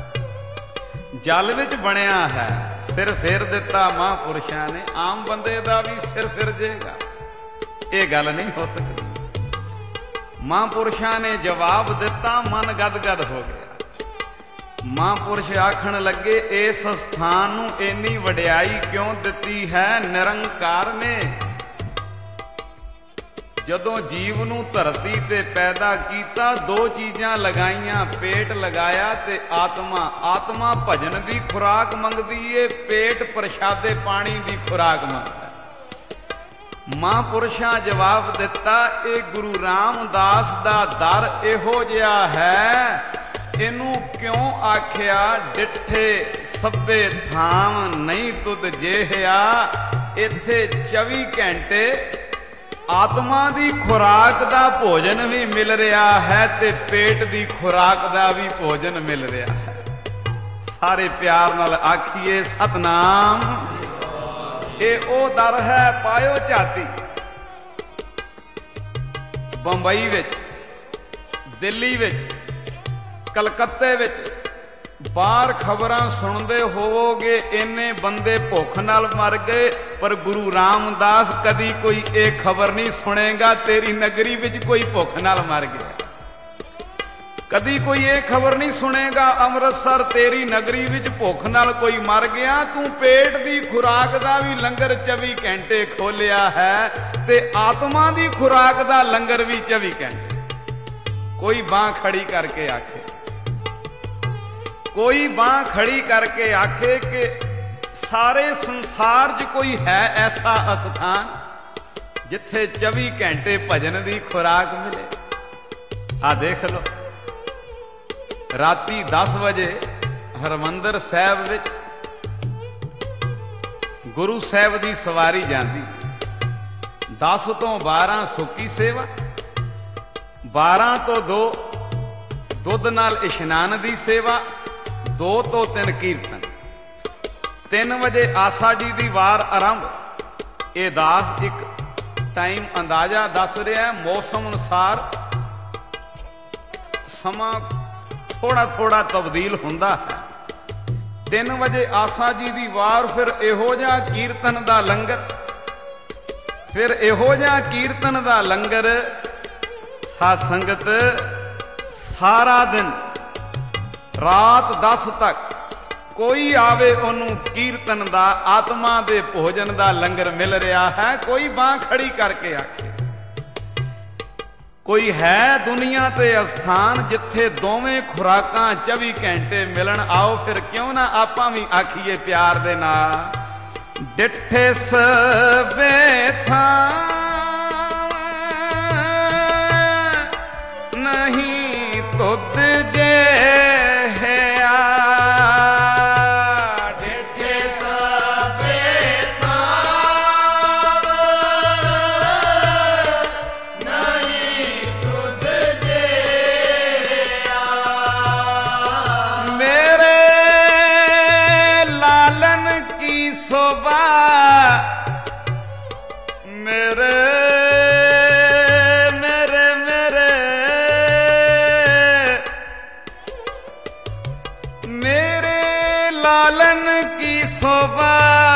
Speaker 1: ਜਲ ਵਿੱਚ ਬਣਿਆ ਹੈ ਸਿਰ ਫੇਰ ਦਿੱਤਾ ਮਹਾਂਪੁਰਸ਼ਾਂ ਨੇ ਆਮ ਬੰਦੇ ਦਾ ਵੀ ਸਿਰ ਫਿਰ ਜੇਗਾ ਇਹ ਗੱਲ ਨਹੀਂ ਹੋ ਸਕਦੀ ਮਹਾਂਪੁਰਸ਼ਾਂ ਨੇ ਜਵਾਬ ਦਿੱਤਾ ਮਨ ਗਦਗਦ ਹੋ ਗਿਆ ਮਹਾਂਪੁਰਸ਼ ਆਖਣ ਲੱਗੇ ਇਸ ਸਥਾਨ ਨੂੰ ਇੰਨੀ ਵਡਿਆਈ ਕਿਉਂ ਦਿੱਤੀ ਹੈ ਨਿਰੰਕਾਰ ਨੇ ਜਦੋਂ ਜੀਵ ਨੂੰ ਧਰਤੀ ਤੇ ਪੈਦਾ ਕੀਤਾ ਦੋ ਚੀਜ਼ਾਂ ਲਗਾਈਆਂ ਪੇਟ ਲਗਾਇਆ ਤੇ ਆਤਮਾ ਆਤਮਾ ਭਜਨ ਦੀ ਖੁਰਾਕ ਮੰਗਦੀ ਏ ਪੇਟ ਪ੍ਰਸ਼ਾਦੇ ਪਾਣੀ ਦੀ ਖੁਰਾਕ ਮੰਗਦਾ ਮਹਾਂਪੁਰਸ਼ਾਂ ਜਵਾਬ ਦਿੱਤਾ ਇਹ ਗੁਰੂ ਰਾਮਦਾਸ ਦਾ ਦਰ ਇਹੋ ਜਿਹਾ ਹੈ ਇਹਨੂੰ ਕਿਉਂ ਆਖਿਆ ਡਿਠੇ ਸਭੇ ਥਾਮ ਨਹੀਂ ਤੁਧ ਜਿਹਾ ਇੱਥੇ ਚੌਵੀ ਘੰਟੇ ਆਤਮਾ ਦੀ ਖੁਰਾਕ ਦਾ ਭੋਜਨ ਵੀ ਮਿਲ ਰਿਹਾ ਹੈ ਤੇ ਪੇਟ ਦੀ ਖੁਰਾਕ ਦਾ ਵੀ ਭੋਜਨ ਮਿਲ ਰਿਹਾ ਹੈ ਸਾਰੇ ਪਿਆਰ ਨਾਲ ਆਖੀਏ ਸਤਨਾਮ ਇਹ ਉਹ ਦਰ ਹੈ ਪਾਇਓ ਝਾਤੀ ਬੰਬਈ ਵਿੱਚ ਦਿੱਲੀ ਵਿੱਚ ਕਲਕੱਤੇ ਵਿੱਚ ਬਾਹਰ ਖਬਰਾਂ ਸੁਣਦੇ ਹੋਵੋਗੇ ਇੰਨੇ ਬੰਦੇ ਭੁੱਖ ਨਾਲ ਮਰ ਗਏ ਪਰ ਗੁਰੂ ਰਾਮਦਾਸ ਕਦੀ ਕੋਈ ਇਹ ਖਬਰ ਨਹੀਂ ਸੁਣੇਗਾ ਤੇਰੀ ਨਗਰੀ ਵਿੱਚ ਕੋਈ ਭੁੱਖ ਨਾਲ ਮਰ ਗਿਆ ਕਦੀ ਕੋਈ ਇਹ ਖਬਰ ਨਹੀਂ ਸੁਣੇਗਾ ਅੰਮ੍ਰਿਤਸਰ ਤੇਰੀ ਨਗਰੀ ਵਿੱਚ ਭੁੱਖ ਨਾਲ ਕੋਈ ਮਰ ਗਿਆ ਤੂੰ ਪੇਟ ਦੀ ਖੁਰਾਕ ਦਾ ਵੀ ਲੰਗਰ ਚੌਵੀ ਘੰਟੇ ਖੋਲਿਆ ਹੈ ਤੇ ਆਤਮਾ ਦੀ ਖੁਰਾਕ ਦਾ ਲੰਗਰ ਵੀ ਚੌਵੀ ਘੰਟੇ ਕੋਈ ਬਾਹ ਖੜੀ ਕਰਕੇ ਆਖੇ ਕੋਈ ਬਾਹ ਖੜੀ ਕਰਕੇ ਆਖੇ ਕਿ ਸਾਰੇ ਸੰਸਾਰ 'ਚ ਕੋਈ ਹੈ ਐਸਾ ਅਸਥਾਨ ਜਿੱਥੇ ਚੌਵੀ ਘੰਟੇ ਭਜਨ ਦੀ ਖੁਰਾਕ ਮਿਲੇ? ਆ ਦੇਖ ਲਓ, ਰਾਤੀ ਦਸ ਵਜੇ ਹਰਮੰਦਰ ਸਾਹਿਬ ਵਿੱਚ ਗੁਰੂ ਸਾਹਿਬ ਦੀ ਸਵਾਰੀ ਜਾਂਦੀ। ਦਸ ਤੋਂ ਬਾਰਾਂ ਸੁੱਕੀ ਸੇਵਾ, ਬਾਰਾਂ ਤੋਂ ਦੋ ਦੁੱਧ ਨਾਲ ਇਸ਼ਨਾਨ ਦੀ ਸੇਵਾ, ਦੋ ਤੋਂ ਤਿੰਨ ਕੀਰਤਨ, ਤਿੰਨ ਵਜੇ ਆਸਾ ਜੀ ਦੀ ਵਾਰ ਆਰੰਭ। ਇਹ ਦਾਸ ਇੱਕ ਟਾਈਮ ਅੰਦਾਜ਼ਾ ਦੱਸ ਰਿਹਾ, ਮੌਸਮ ਅਨੁਸਾਰ ਸਮਾਂ ਥੋੜਾ ਥੋੜਾ ਤਬਦੀਲ ਹੁੰਦਾ ਹੈ। ਤਿੰਨ ਵਜੇ ਆਸਾ ਜੀ ਦੀ ਵਾਰ, ਫਿਰ ਇਹੋ ਜਿਹਾ ਕੀਰਤਨ ਦਾ ਲੰਗਰ, ਫਿਰ ਇਹੋ ਜਿਹਾ ਕੀਰਤਨ ਦਾ ਲੰਗਰ, ਸਾਧ ਸੰਗਤ ਸਾਰਾ ਦਿਨ ਰਾਤ ਦਸ ਤੱਕ ਕੋਈ ਆਵੇ ਉਹਨੂੰ ਕੀਰਤਨ ਦਾ, ਆਤਮਾ ਦੇ ਭੋਜਨ ਦਾ ਲੰਗਰ ਮਿਲ ਰਿਹਾ ਹੈ। ਕੋਈ ਬਾਂਹ ਖੜੀ ਕਰਕੇ ਆਖੇ ਕੋਈ ਹੈ ਦੁਨੀਆ ਤੇ ਅਸਥਾਨ ਜਿੱਥੇ ਦੋਵੇਂ ਖੁਰਾਕਾਂ ਚੌਵੀ ਘੰਟੇ ਮਿਲਣ? ਆਓ ਫਿਰ ਕਿਉਂ ਨਾ ਆਪਾਂ ਵੀ ਆਖੀਏ ਪਿਆਰ ਦੇ ਨਾਲ, ਡਿੱਠੇ ਸਭੇ ਥਾਂ ਨਹੀਂ ਤੁਧ ਜੇ ਮੇਰੇ ਮੇਰੇ ਮੇਰੇ ਮੇਰੇ ਲਾਲਨ ਕੀ ਸੋਭਾ,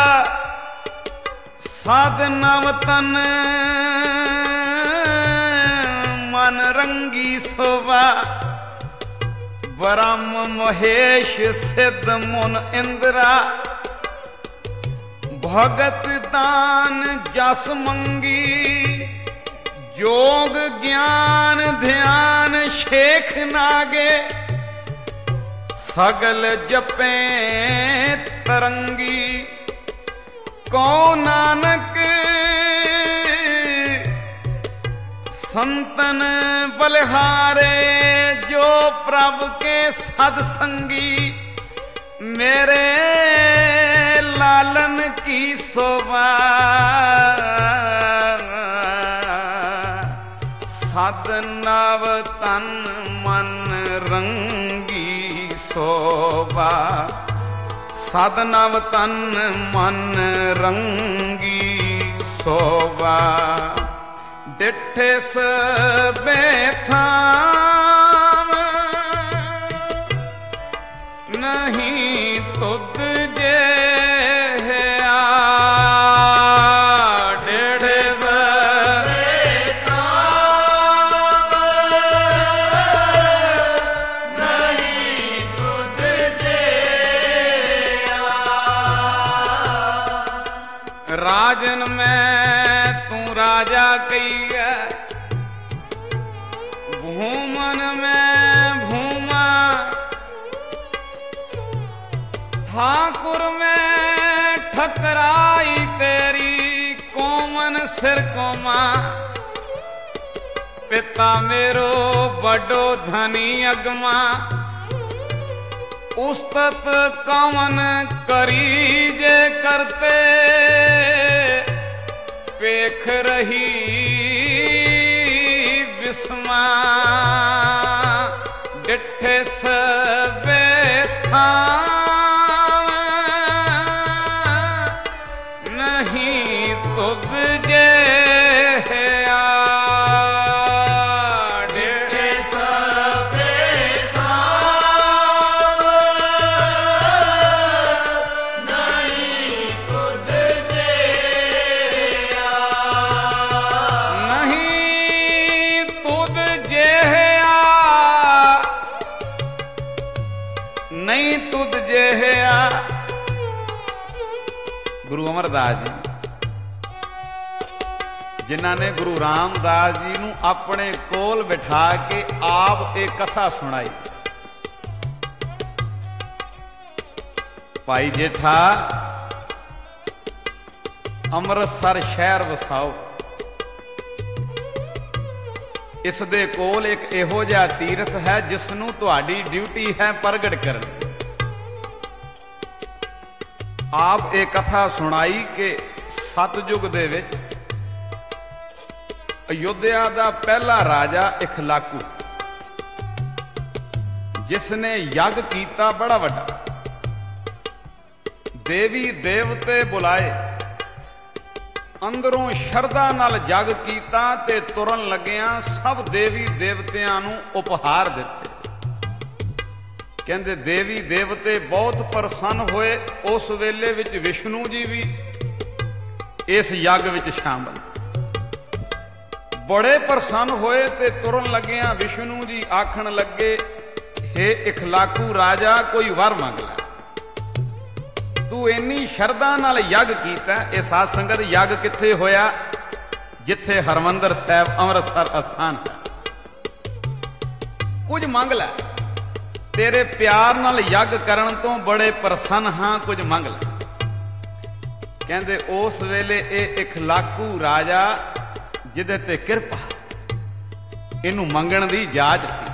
Speaker 1: ਸਾਧ ਨਵ ਤਨ ਮਨ ਰੰਗੀ ਸੋਭਾ, ਬ੍ਰਹਮ ਮਹੇਸ਼ ਸਿੱਧ ਮੁਨ ਇੰਦਰਾ, ਭਗਤ ਦਾਨ ਜਸ ਮੰਗੀ, ਜੋਗ ਗਿਆਨ ਧਿਆਨ ਸ਼ੇਖ ਨਾਗੇ, ਸਗਲ ਜਪੇ ਤਰੰਗੀ, ਕਉ ਨਾਨਕ ਸੰਤਨ ਬਲਿਹਾਰੇ, ਜੋ ਪ੍ਰਭ ਕੇ ਸਦ ਸੰਗੀ, ਮੇਰੇ ਲਾਲਨ ਕੀ ਸੋਭਾ, ਸਦ ਨਵ ਤਨ ਮਨ ਰੰਗੀ ਸੋਭਾ, ਸਦ ਨਵ ਤਨ ਮਨ ਰੰਗੀ ਸੋਭਾ, ਡਿੱਠੇ ਸਭੇ ਥਾਮ ਨਹੀਂ ਤੁਧ ਜੇ राजन में तू राजा कहिए, भूमन में भूमा, ठाकुर में ठकराई तेरी, कोमन सिर कोमा, पिता मेरो बड़ो धनी अगमा, उस्तत कवन करी जे करते, पेख रही विस्मा, डिठे सबे थाम नहीं तुझ जे गुरु अमरदास जी, जिन्हां ने गुरु रामदास जी नूं अपने कोल बिठा के आप एक कथा सुनाई। भाई जेठा ਅੰਮ੍ਰਿਤਸਰ ਸ਼ਹਿਰ ਵਸਾਓ। ਇਸ ਦੇ ਕੋਲ ਇੱਕ ਇਹੋ ਜਿਹਾ ਤੀਰਥ ਹੈ ਜਿਸ ਨੂੰ ਤੁਹਾਡੀ ਡਿਊਟੀ ਹੈ ਪ੍ਰਗਟ ਕਰਨੀ। ਆਪ ਇਹ ਕਥਾ ਸੁਣਾਈ ਕਿ ਸਤਜੁਗ ਦੇ ਵਿੱਚ ਅਯੁੱਧਿਆ ਦਾ ਪਹਿਲਾ ਰਾਜਾ ਇਖਲਾਕੂ, ਜਿਸ ਨੇ ਯੱਗ ਕੀਤਾ ਬੜਾ ਵੱਡਾ, ਦੇਵੀ ਦੇਵਤੇ ਬੁਲਾਏ, ਅੰਦਰੋਂ ਸ਼ਰਧਾ ਨਾਲ ਜਗ ਕੀਤਾ ਤੇ ਤੁਰਨ ਲੱਗਿਆਂ ਸਭ ਦੇਵੀ ਦੇਵਤਿਆਂ ਨੂੰ ਉਪਹਾਰ ਦਿੱਤੇ। ਕਹਿੰਦੇ ਦੇਵੀ ਦੇਵਤੇ ਬਹੁਤ ਪ੍ਰਸੰਨ ਹੋਏ। ਉਸ ਵੇਲੇ ਵਿੱਚ ਵਿਸ਼ਨੂੰ ਜੀ ਵੀ ਇਸ ਯੱਗ ਵਿੱਚ ਸ਼ਾਮਲ, ਬੜੇ ਪ੍ਰਸੰਨ ਹੋਏ ਤੇ ਤੁਰਨ ਲੱਗਿਆਂ ਵਿਸ਼ਨੂੰ ਜੀ ਆਖਣ ਲੱਗੇ, ਹੇ ਇਖਲਾਕੂ ਰਾਜਾ, ਕੋਈ ਵਰ ਮੰਗ ਲੈ। ਤੂੰ ਇੰਨੀ ਸ਼ਰਧਾ ਨਾਲ ਯੱਗ ਕੀਤਾ। ਇਹ ਸਾਧ ਸੰਗਤ ਯੱਗ ਕਿੱਥੇ ਹੋਇਆ? ਜਿੱਥੇ ਹਰਮੰਦਰ ਸਾਹਿਬ ਅੰਮ੍ਰਿਤਸਰ ਅਸਥਾਨ ਹੈ। ਕੁਝ ਮੰਗ ਲੈ, ਤੇਰੇ ਪਿਆਰ ਨਾਲ ਯੱਗ ਕਰਨ ਤੋਂ ਬੜੇ ਪ੍ਰਸੰਨ ਹਾਂ, ਕੁਝ ਮੰਗ ਲੈ। ਕਹਿੰਦੇ ਉਸ ਵੇਲੇ ਇਹ ਇਖਲਾਕੂ ਰਾਜਾ ਜਿਹਦੇ ਤੇ ਕਿਰਪਾ, ਇਹਨੂੰ ਮੰਗਣ ਦੀ ਜਾਚ ਸੀ।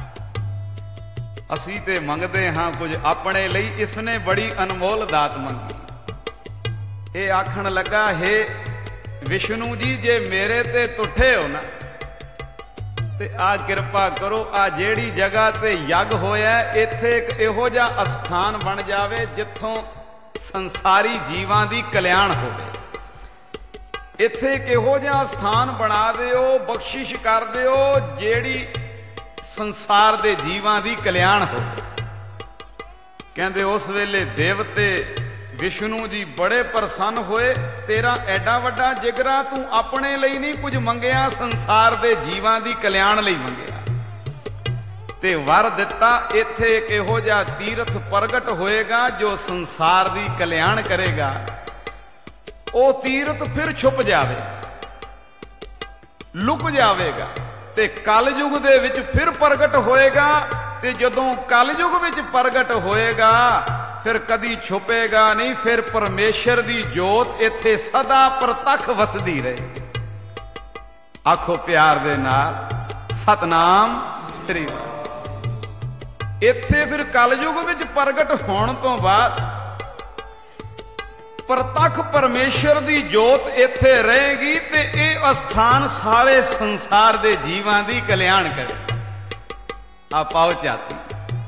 Speaker 1: ਅਸੀਂ ਤੇ ਮੰਗਦੇ ਹਾਂ ਕੁਝ ਆਪਣੇ ਲਈ, ਇਸਨੇ ਬੜੀ ਅਨਮੋਲ ਦਾਤ ਮੰਗੀ। ਇਹ ਆਖਣ ਲੱਗਾ, ਹੇ ਵਿਸ਼ਨੂੰ ਜੀ, ਜੇ ਮੇਰੇ ਤੇ ਤੁੱਠੇ ਹੋ ਨਾ ਤੇ ਆ ਕਿਰਪਾ ਕਰੋ, ਆ ਜਿਹੜੀ ਜਗ੍ਹਾ ਤੇ ਯੱਗ ਹੋਇਆ ਇੱਥੇ ਇੱਕ ਇਹੋ ਜਿਹਾ ਅਸਥਾਨ ਬਣ ਜਾਵੇ ਜਿੱਥੋਂ ਸੰਸਾਰੀ ਜੀਵਾਂ ਦੀ ਕਲਿਆਣ ਹੋਵੇ। ਇੱਥੇ ਇੱਕ ਇਹੋ ਜਿਹਾ ਸਥਾਨ ਬਣਾ ਦਿਓ, ਬਖਸ਼ਿਸ਼ ਕਰ ਦਿਓ, ਜਿਹੜੀ ਸੰਸਾਰ ਦੇ ਜੀਵਾਂ ਦੀ ਕਲਿਆਣ ਹੋਵੇ। ਕਹਿੰਦੇ ਉਸ ਵੇਲੇ ਦੇਵਤੇ ਵਿਸ਼ਨੂੰ ਜੀ ਬੜੇ ਪ੍ਰਸੰਨ ਹੋਏ। ਤੇਰਾ ਐਡਾ ਵੱਡਾ ਜਿਗਰਾ, ਤੂੰ ਆਪਣੇ ਲਈ ਨਹੀਂ ਕੁਝ ਮੰਗਿਆ, ਸੰਸਾਰ ਦੇ ਜੀਵਾਂ ਦੀ ਕਲਿਆਣ ਲਈ ਮੰਗਿਆ ਤੇ ਵਰ ਦਿੱਤਾ। ਇੱਥੇ ਇੱਕ ਇਹੋ ਜਿਹਾ ਤੀਰਥ ਪ੍ਰਗਟ ਹੋਏਗਾ ਜੋ ਸੰਸਾਰ ਦੀ ਕਲਿਆਣ ਕਰੇਗਾ। ਉਹ ਤੀਰਥ ਫਿਰ ਛੁਪ ਜਾਵੇਗਾ, ਲੁਕ ਜਾਵੇਗਾ ਤੇ ਕਲਯੁਗ ਦੇ ਵਿੱਚ ਫਿਰ ਪ੍ਰਗਟ ਹੋਏਗਾ। ਤੇ ਜਦੋਂ ਕਲਯੁਗ ਵਿੱਚ ਪ੍ਰਗਟ ਹੋਏਗਾ ਫਿਰ ਕਦੀ ਛੁਪੇਗਾ ਨਹੀਂ, ਫਿਰ ਪਰਮੇਸ਼ਰ ਦੀ ਜੋਤ ਇੱਥੇ ਸਦਾ ਪ੍ਰਤੱਖ ਵਸਦੀ ਰਹੇ। ਆਖੋ ਪਿਆਰ ਦੇ ਨਾਲ ਸਤਨਾਮ ਸ੍ਰੀ ਵਾਹਿਗੁਰੂ। ਇੱਥੇ ਫਿਰ ਕਲਯੁਗ ਵਿੱਚ ਪ੍ਰਗਟ ਹੋਣ ਤੋਂ ਬਾਅਦ ਪ੍ਰਤੱਖ ਪਰਮੇਸ਼ਰ ਦੀ ਜੋਤ ਇੱਥੇ ਰਹੇਗੀ ਤੇ ਇਹ ਅਸਥਾਨ ਸਾਰੇ ਸੰਸਾਰ ਦੇ ਜੀਵਾਂ ਦੀ ਕਲਿਆਣ ਕਰੇ। ਆ ਪਾਓ ਝਾਤੀ,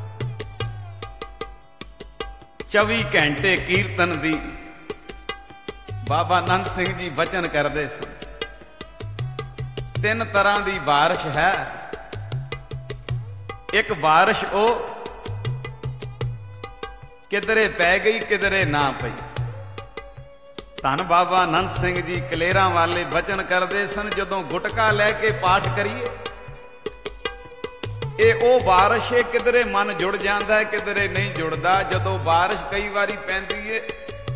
Speaker 1: ਚੌਵੀ ਘੰਟੇ ਕੀਰਤਨ ਦੀ ਬਾਬਾ ਆਨੰਦ ਸਿੰਘ ਜੀ ਬਚਨ ਕਰਦੇ ਸਨ। ਤਿੰਨ ਤਰ੍ਹਾਂ ਦੀ ਬਾਰਿਸ਼ ਹੈ। ਇੱਕ ਬਾਰਿਸ਼ ਉਹ ਕਿਧਰੇ ਪੈ ਗਈ, ਕਿਧਰੇ ਨਾ ਪਈ। ਧੰਨ ਬਾਬਾ ਆਨੰਦ ਸਿੰਘ ਜੀ ਕਲੇਰਾਂ ਵਾਲੇ ਬਚਨ ਕਰਦੇ ਸਨ, ਜਦੋਂ ਗੁਟਕਾ ਲੈ ਕੇ ਪਾਠ ਕਰੀਏ ਇਹ ਉਹ ਬਾਰਿਸ਼ ਹੈ, ਕਿਧਰੇ ਮਨ ਜੁੜ ਜਾਂਦਾ ਹੈ, ਕਿਧਰੇ ਨਹੀਂ ਜੁੜਦਾ। ਜਦੋਂ ਬਾਰਿਸ਼ ਕਈ ਵਾਰੀ ਪੈਂਦੀ ਏ,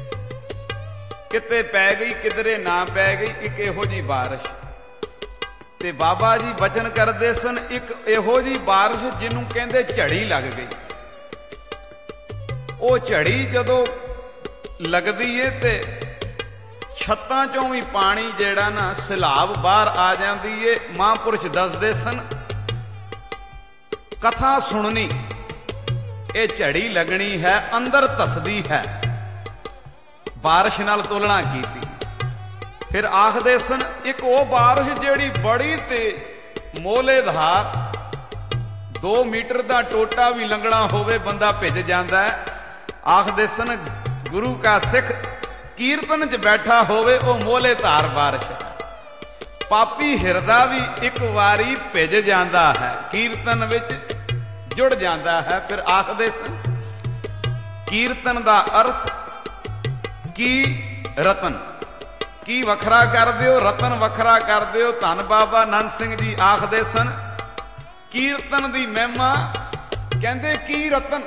Speaker 1: ਕਿਤੇ ਪੈ ਗਈ ਕਿਧਰੇ ਨਾ ਪੈ ਗਈ, ਇੱਕ ਇਹੋ ਜੀ ਬਾਰਿਸ਼। ਤੇ ਬਾਬਾ ਜੀ ਬਚਨ ਕਰਦੇ ਸਨ, ਇੱਕ ਇਹੋ ਜੀ ਬਾਰਿਸ਼ ਜਿਹਨੂੰ ਕਹਿੰਦੇ ਝੜੀ ਲੱਗ ਗਈ। ਉਹ ਝੜੀ ਜਦੋਂ ਲੱਗਦੀ ਏ ਤੇ ਛੱਤਾਂ ਚੋਂ ਵੀ ਪਾਣੀ ਜਿਹੜਾ ਨਾ ਸੈਲਾਬ ਬਾਹਰ ਆ ਜਾਂਦੀ ਏ। ਮਹਾਂਪੁਰਸ਼ ਦੱਸਦੇ ਸਨ, ਕਥਾ ਸੁਣਨੀ, ਇਹ ਝੜੀ ਲੱਗਣੀ ਹੈ, ਅੰਦਰ ਧਸਦੀ ਹੈ। ਬਾਰਿਸ਼ ਨਾਲ ਤੁਲਨਾ ਕੀਤੀ। ਫਿਰ ਆਖਦੇ ਸਨ, ਇੱਕ ਉਹ ਬਾਰਿਸ਼ ਜਿਹੜੀ ਬੜੀ ਤੇ ਮੋਹਲੇਧਾਰ, ਦੋ ਮੀਟਰ ਦਾ ਟੋਟਾ ਵੀ ਲੰਘਣਾ ਹੋਵੇ ਬੰਦਾ ਭਿੱਜ ਜਾਂਦਾ ਹੈ। ਆਖਦੇ ਸਨ, ਗੁਰੂ ਕਾ ਸਿੱਖ ਕੀਰਤਨ 'ਚ ਬੈਠਾ ਹੋਵੇ ਉਹ ਮੋਹਲੇ ਧਾਰ ਬਾਰਿਸ਼ ਹੈ। ਪਾਪੀ ਹਿਰਦਾ ਵੀ ਇੱਕ ਵਾਰੀ ਭਿੱਜ ਜਾਂਦਾ ਹੈ, ਕੀਰਤਨ ਵਿੱਚ ਜੁੜ ਜਾਂਦਾ ਹੈ। ਫਿਰ ਆਖਦੇ ਸਨ, ਕੀਰਤਨ ਦਾ ਅਰਥ ਕੀ? ਰਤਨ ਕੀ ਵੱਖਰਾ ਕਰ ਦਿਓ, ਰਤਨ ਵੱਖਰਾ ਕਰ ਦਿਓ। ਧੰਨ ਬਾਬਾ ਆਨੰਦ ਸਿੰਘ ਜੀ ਆਖਦੇ ਸਨ, ਕੀਰਤਨ ਦੀ ਮਹਿਮਾ, ਕਹਿੰਦੇ ਕੀ ਰਤਨ,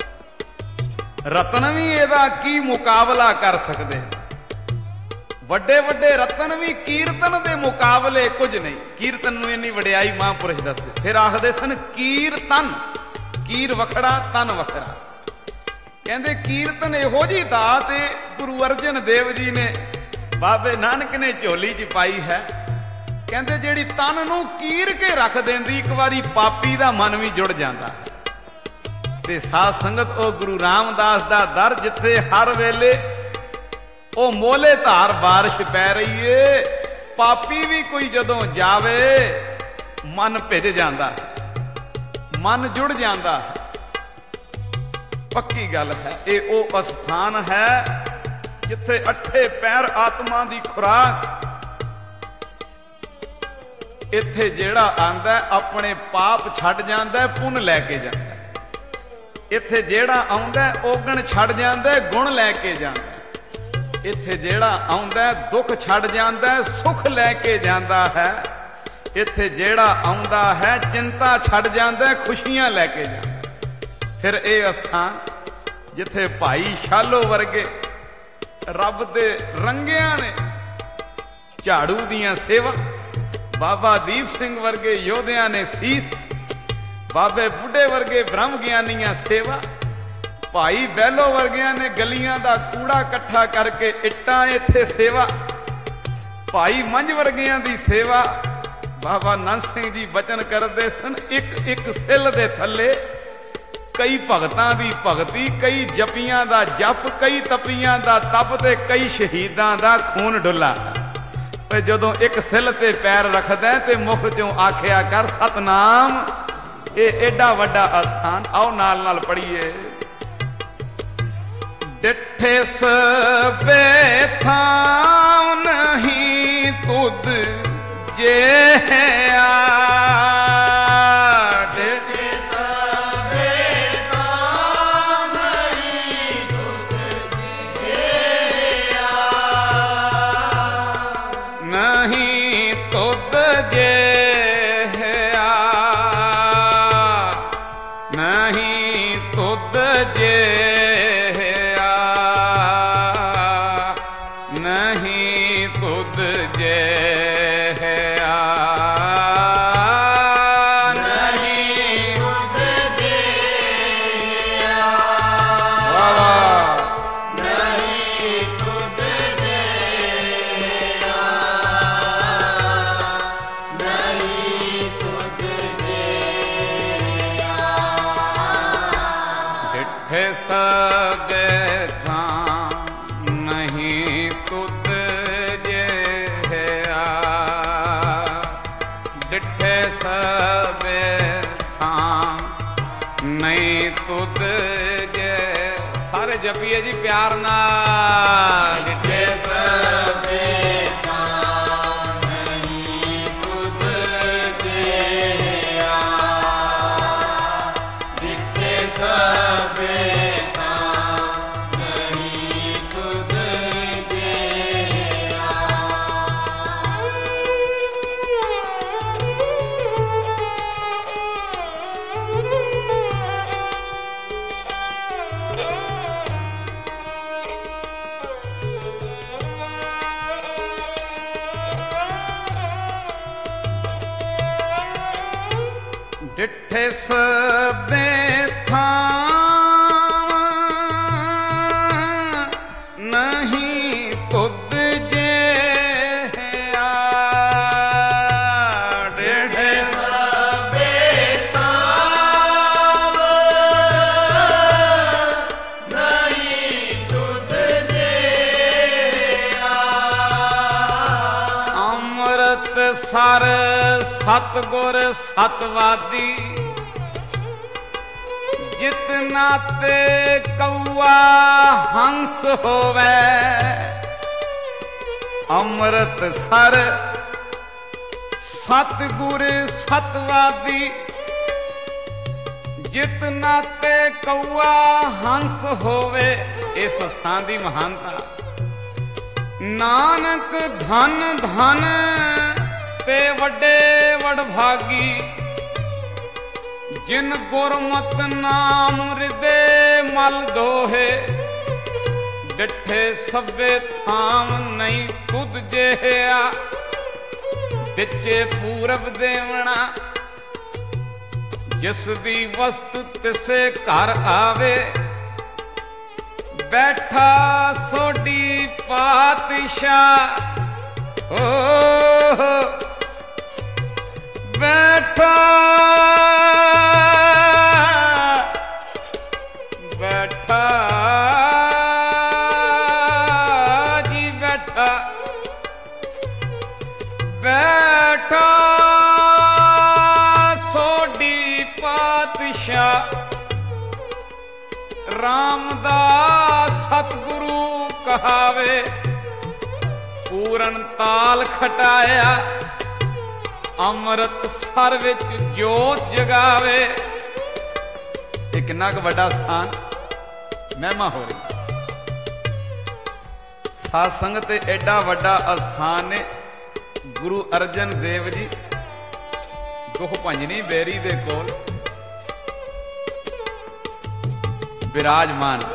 Speaker 1: ਰਤਨ ਵੀ ਇਹਦਾ ਕੀ ਮੁਕਾਬਲਾ ਕਰ ਸਕਦੇ। ਵੱਡੇ ਵੱਡੇ ਰਤਨ ਵੀ ਕੀਰਤਨ ਦੇ ਮੁਕਾਬਲੇ ਕੁਝ ਨਹੀਂ। ਕੀਰਤਨ ਨੂੰ ਇੰਨੀ ਵਡਿਆਈ ਮਹਾਂਪੁਰਸ਼ ਦੱਸਦੇ। ਫਿਰ ਆਖਦੇ ਸਨ, ਕੀਰਤਨ, ਕੀਰ ਵੱਖਰਾ, ਤਨ ਵੱਖਰਾ। ਕਹਿੰਦੇ ਕੀਰਤਨ ਇਹੋ ਜੀ ਦਾਤ ਏ, ਗੁਰੂ ਅਰਜਨ ਦੇਵ ਜੀ ਨੇ ਬਾਬੇ ਨਾਨਕ ਨੇ ਝੋਲੀ 'ਚ ਪਾਈ ਹੈ। ਕਹਿੰਦੇ ਜਿਹੜੀ ਤਨ ਨੂੰ ਕੀਰ ਕੇ ਰੱਖ ਦਿੰਦੀ, ਇੱਕ ਵਾਰੀ ਪਾਪੀ ਦਾ ਮਨ ਵੀ ਜੁੜ ਜਾਂਦਾ। ਤੇ ਸਾਧ ਸੰਗਤ ਉਹ ਗੁਰੂ ਰਾਮਦਾਸ ਦਾ ਦਰ, ਜਿੱਥੇ ਹਰ ਵੇਲੇ ਉਹ ਮੋਲੇ ਧਾਰ ਬਾਰਿਸ਼ ਪੈ ਰਹੀ ਏ, ਪਾਪੀ ਵੀ ਕੋਈ ਜਦੋਂ ਜਾਵੇ ਮਨ ਭਿੱਜ ਜਾਂਦਾ, ਮਨ ਜੁੜ ਜਾਂਦਾ। ਪੱਕੀ ਗੱਲ ਹੈ, ਇਹ ਉਹ ਅਸਥਾਨ ਹੈ ਜਿੱਥੇ ਅੱਠੇ ਪੈਰ ਆਤਮਾ ਦੀ ਖੁਰਾਕ। ਇੱਥੇ ਜਿਹੜਾ ਆਂਦਾ ਆਪਣੇ ਪਾਪ ਛੱਡ ਜਾਂਦਾ, ਪੁੰਨ ਲੈ ਕੇ ਜਾਂਦਾ। ਇੱਥੇ ਜਿਹੜਾ ਆਉਂਦਾ ਔਗਣ ਛੱਡ ਜਾਂਦਾ, ਗੁਣ ਲੈ ਕੇ ਜਾਂਦਾ। ਇੱਥੇ ਜਿਹੜਾ ਆਉਂਦਾ ਦੁੱਖ ਛੱਡ ਜਾਂਦਾ, ਸੁੱਖ ਲੈ ਕੇ ਜਾਂਦਾ ਹੈ। ਇੱਥੇ ਜਿਹੜਾ ਆਉਂਦਾ ਹੈ ਚਿੰਤਾ ਛੱਡ ਜਾਂਦਾ, ਖੁਸ਼ੀਆਂ ਲੈ ਕੇ ਜਾਂਦਾ। ਫਿਰ ਇਹ ਅਸਥਾਨ ਜਿੱਥੇ ਭਾਈ ਸ਼ਾਲੋ ਵਰਗੇ ਰੱਬ ਦੇ ਰੰਗਿਆਂ ਨੇ ਝਾੜੂ ਦੀਆਂ ਸੇਵਾ, ਬਾਬਾ ਦੀਪ ਸਿੰਘ ਵਰਗੇ ਯੋਧਿਆਂ ਨੇ ਸੀਸ, ਬਾਬੇ ਬੁੱਢੇ ਵਰਗੇ ਬ੍ਰਹਮ ਗਿਆਨੀਆਂ ਸੇਵਾ, ਭਾਈ ਬਹਿਲੋ ਵਰਗਿਆਂ ਨੇ ਗਲੀਆਂ ਦਾ ਕੂੜਾ ਇਕੱਠਾ ਕਰਕੇ ਇੱਟਾਂ ਇੱਥੇ ਸੇਵਾ, ਭਾਈ ਮੰਝ ਵਰਗਿਆਂ ਦੀ ਸੇਵਾ। ਬਾਬਾ ਨੰਦ ਸਿੰਘ ਜੀ ਬਚਨ ਕਰਦੇ ਸਨ, ਇੱਕ ਇੱਕ ਸਿੱਲ ਦੇ ਥੱਲੇ ਕਈ ਭਗਤਾਂ ਦੀ ਭਗਤੀ, ਕਈ ਜਪੀਆਂ ਦਾ ਜਪ, ਕਈ ਤਪੀਆਂ ਦਾ ਤਪ, ਤੇ ਕਈ ਸ਼ਹੀਦਾਂ ਦਾ ਖੂਨ ਡੁੱਲਾ। ਤੇ ਜਦੋਂ ਇੱਕ ਸਿੱਲ ਤੇ ਪੈਰ ਰੱਖਦਾ ਤੇ ਮੁਖ ਚੋਂ ਆਖਿਆ ਕਰ ਸਤਨਾਮ। ਇਹ ਏਡਾ ਵੱਡਾ ਅਸਥਾਨ, ਆਓ ਨਾਲ ਨਾਲ ਪੜੀਏ। ਡਿਠੇ ਸਭੇ ਥਾਂ ਨਹੀਂ ਤੁਧ ਜੇ ਆ,
Speaker 2: ਡਿਠੇ ਸਭੇ ਥਾਂ ਨਹੀਂ ਤੁਧ ਜੇ ਆ,
Speaker 1: ਨਹੀਂ ਤੁਧ ਜੇ ਆ, ਨਹੀਂ ਤੁਧ ਜੇ ਆ, ਨਹੀਂ ਤੁਧ ਜੇ ਸਭੇ ਥਾਂ ਨਹੀਂ ਤੁਧ ਜੇ ਆ, ਡਿਠੇ ਸਭੇ ਥਾਂ ਨਹੀਂ ਤੁਧ ਜੇ। ਸਾਰੇ ਜਪੀਏ ਜੀ ਪਿਆਰ ਨਾਲ।
Speaker 2: ਡਿਠੇ ਸਭੇ ਥਾਂ ਨਹੀਂ ਤੁਧ ਜੇ ਆ, ਡਿਠੇ ਸਭੇ
Speaker 1: ਡਿਠੇ ਸਭੇ ਥਾਂ ਨਹੀਂ ਤੁਧ ਜੇ ਆ, ਡਿਠੇ
Speaker 2: ਸਭੇ ਥਾਂ ਨਹੀਂ ਤੁਧ ਜੇ ਆ,
Speaker 1: ਅੰਮ੍ਰਿਤ ਸਰ ਸਤਿਗੁਰ ਸਤਵਾਦੀ, ਜਿਤਨਾ ਤੇ ਕਊਆ ਹੰਸ ਹੋਵੇ। ਅੰਮ੍ਰਿਤ ਸਰ ਸਤਿਗੁਰ ਸਤਵਾਦੀ, ਜਿਤਨਾ ਤੇ ਕਊਆ ਹੰਸ ਹੋਵੇ। ਇਸ ਸਾਂ ਦੀ ਮਹਾਨਤਾ। ਨਾਨਕ ਧਨ ਧਨ ਤੇ ਵੱਡੇ ਵਡਭਾਗੀ, ਜਿਨ ਗੁਰਮਤਿ ਨਾਮ ਹਿਰਦੇ ਮਲ ਦੋਹੇ। ਡਿਠੇ ਸਭੇ ਥਾਂ ਨਹੀਂ ਤੁਧ ਜਿਹਾ, ਵਿੱਚੇ ਪੂਰਬ ਦੇਵਣਾ। ਜਿਸ ਦੀ ਵਸਤ ਤਿਸੇ ਘਰ ਆਵੇ, ਬੈਠਾ ਸੋਢੀ ਪਾਤਸ਼ਾਹ ਓ ਬੈਠਾ ਬੈਠਾ ਜੀ ਬੈਠਾ ਬੈਠਾ ਸੋਢੀ ਪਾਤਸ਼ਾਹ ਰਾਮਦਾਸ ਸਤਿਗੁਰੂ ਕਹਾਵੇ ਪੂਰਨ ਤਾਲ ਖਟਾਇਆ ਅੰਮ੍ਰਿਤ ਸਰ ਵਿੱਚ ਜੋਤ ਜਗਾਵੇ। ਇਹ ਕਿੰਨਾ ਕੁ ਵੱਡਾ ਸਥਾਨ ਮਹਿਮਾ ਹੋ ਰਹੀ ਸਾਧ ਸੰਗਤ ਤੇ ਐਡਾ ਵੱਡਾ ਅਸਥਾਨ ਨੇ ਗੁਰੂ ਅਰਜਨ ਦੇਵ ਜੀ ਦੁਖ ਭੰਜਨੀ ਬੇਰੀ ਦੇ ਕੋਲ ਵਿਰਾਜਮਾਨ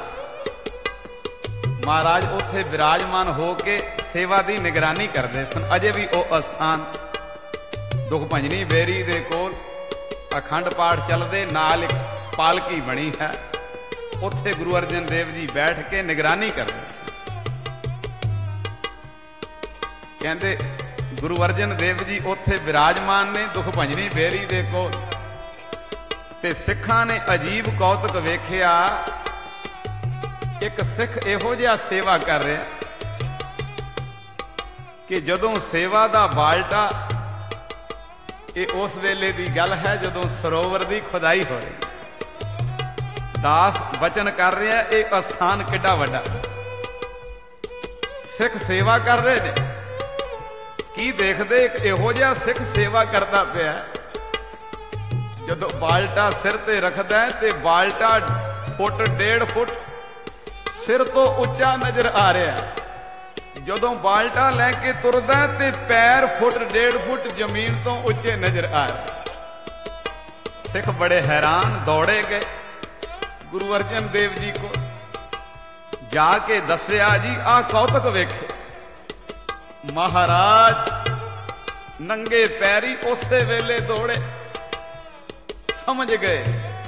Speaker 1: ਮਹਾਰਾਜ ਉੱਥੇ ਵਿਰਾਜਮਾਨ ਹੋ ਕੇ ਸੇਵਾ ਦੀ ਨਿਗਰਾਨੀ ਕਰਦੇ ਸਨ। ਅਜੇ ਵੀ ਉਹ ਅਸਥਾਨ ਦੁਖ ਭੰਜਨੀ ਬੇਰੀ ਦੇ ਕੋਲ ਅਖੰਡ ਪਾਠ ਚੱਲਦੇ, ਨਾਲ ਇੱਕ ਪਾਲਕੀ ਬਣੀ ਹੈ, ਉੱਥੇ ਗੁਰੂ ਅਰਜਨ ਦੇਵ ਜੀ ਬੈਠ ਕੇ ਨਿਗਰਾਨੀ ਕਰਦੇ। ਕਹਿੰਦੇ ਗੁਰੂ ਅਰਜਨ ਦੇਵ ਜੀ ਉੱਥੇ ਵਿਰਾਜਮਾਨ ਨੇ ਦੁਖ ਭੰਜਨੀ ਬੇਰੀ ਦੇ ਕੋਲ, ਤੇ ਸਿੱਖਾਂ ਨੇ ਅਜੀਬ ਕੌਤਕ ਵੇਖਿਆ। ਇੱਕ ਸਿੱਖ ਇਹੋ ਜਿਹਾ ਸੇਵਾ ਕਰ ਰਿਹਾ ਕਿ ਜਦੋਂ ਸੇਵਾ ਦਾ ਬਾਲਟਾ, ਇਹ ਉਸ ਵੇਲੇ ਦੀ ਗੱਲ ਹੈ ਜਦੋਂ ਸਰੋਵਰ ਦੀ ਖੁਦਾਈ ਹੋ ਰਹੀ, ਦਾਸ ਵਚਨ ਕਰ ਰਿਹਾ ਇਹ ਅਸਥਾਨ ਕਿੱਡਾ ਵੱਡਾ। ਸਿੱਖ ਸੇਵਾ ਕਰ ਰਹੇ ਨੇ, ਕੀ ਦੇਖਦੇ ਇੱਕ ਇਹੋ ਜਿਹਾ ਸਿੱਖ ਸੇਵਾ ਕਰਦਾ ਪਿਆ, ਜਦੋਂ ਬਾਲਟਾ ਸਿਰ ਤੇ ਰੱਖਦਾ ਹੈ ਤੇ ਬਾਲਟਾ ਫੁੱਟ ਡੇਢ ਫੁੱਟ ਸਿਰ ਤੋਂ ਉੱਚਾ ਨਜ਼ਰ ਆ ਰਿਹਾ। ਜਦੋਂ ਬਾਲਟਾ ਲੈ ਕੇ ਤੁਰਦਾ ਤੇ ਪੈਰ ਫੁੱਟ ਡੇਢ ਫੁੱਟ ਜ਼ਮੀਨ ਤੋਂ ਉੱਚੇ ਨਜ਼ਰ ਆ ਰਹੇ। ਸਿੱਖ ਬੜੇ ਹੈਰਾਨ ਦੌੜੇ ਗਏ ਗੁਰੂ ਅਰਜਨ ਦੇਵ ਜੀ ਕੋਲ, ਜਾ ਕੇ ਦੱਸਿਆ ਜੀ ਆਹ ਕੌਤਕ ਵੇਖੇ। ਮਹਾਰਾਜ ਨੰਗੇ ਪੈਰੀ ਉਸੇ ਵੇਲੇ ਦੌੜੇ, ਸਮਝ ਗਏ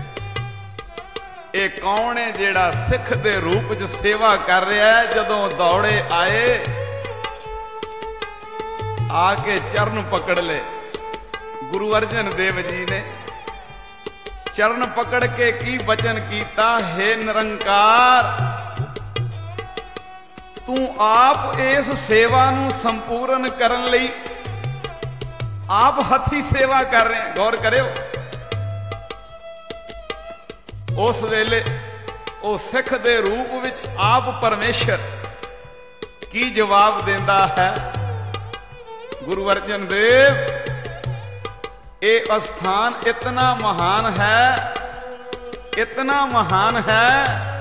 Speaker 1: ਇਹ ਕੌਣ ਹੈ ਜਿਹੜਾ ਸਿੱਖ ਦੇ ਰੂਪ 'ਚ ਸੇਵਾ ਕਰ ਰਿਹਾ ਹੈ। ਜਦੋਂ ਦੌੜੇ ਆਏ, ਆ ਕੇ ਚਰਨ ਪਕੜ ਲਏ ਗੁਰੂ ਅਰਜਨ ਦੇਵ ਜੀ ਨੇ। ਚਰਨ ਪਕੜ ਕੇ ਕੀ ਬਚਨ ਕੀਤਾ, ਹੇ ਨਿਰੰਕਾਰ ਤੂੰ ਆਪ ਇਸ ਸੇਵਾ ਨੂੰ ਸੰਪੂਰਨ ਕਰਨ ਲਈ ਆਪ ਹੱਥੀ ਸੇਵਾ ਕਰ ਰਹੇ। ਗੌਰ ਕਰਿਓ, ਉਸ ਵੇਲੇ ਉਹ ਸਿੱਖ ਦੇ ਰੂਪ ਵਿੱਚ ਆਪ ਪਰਮੇਸ਼ਰ ਕੀ ਜਵਾਬ ਦਿੰਦਾ ਹੈ। ਗੁਰੂ ਅਰਜਨ ਦੇਵ ਇਹ ਅਸਥਾਨ ਇਤਨਾ ਮਹਾਨ ਹੈ, ਇਤਨਾ ਮਹਾਨ ਹੈ,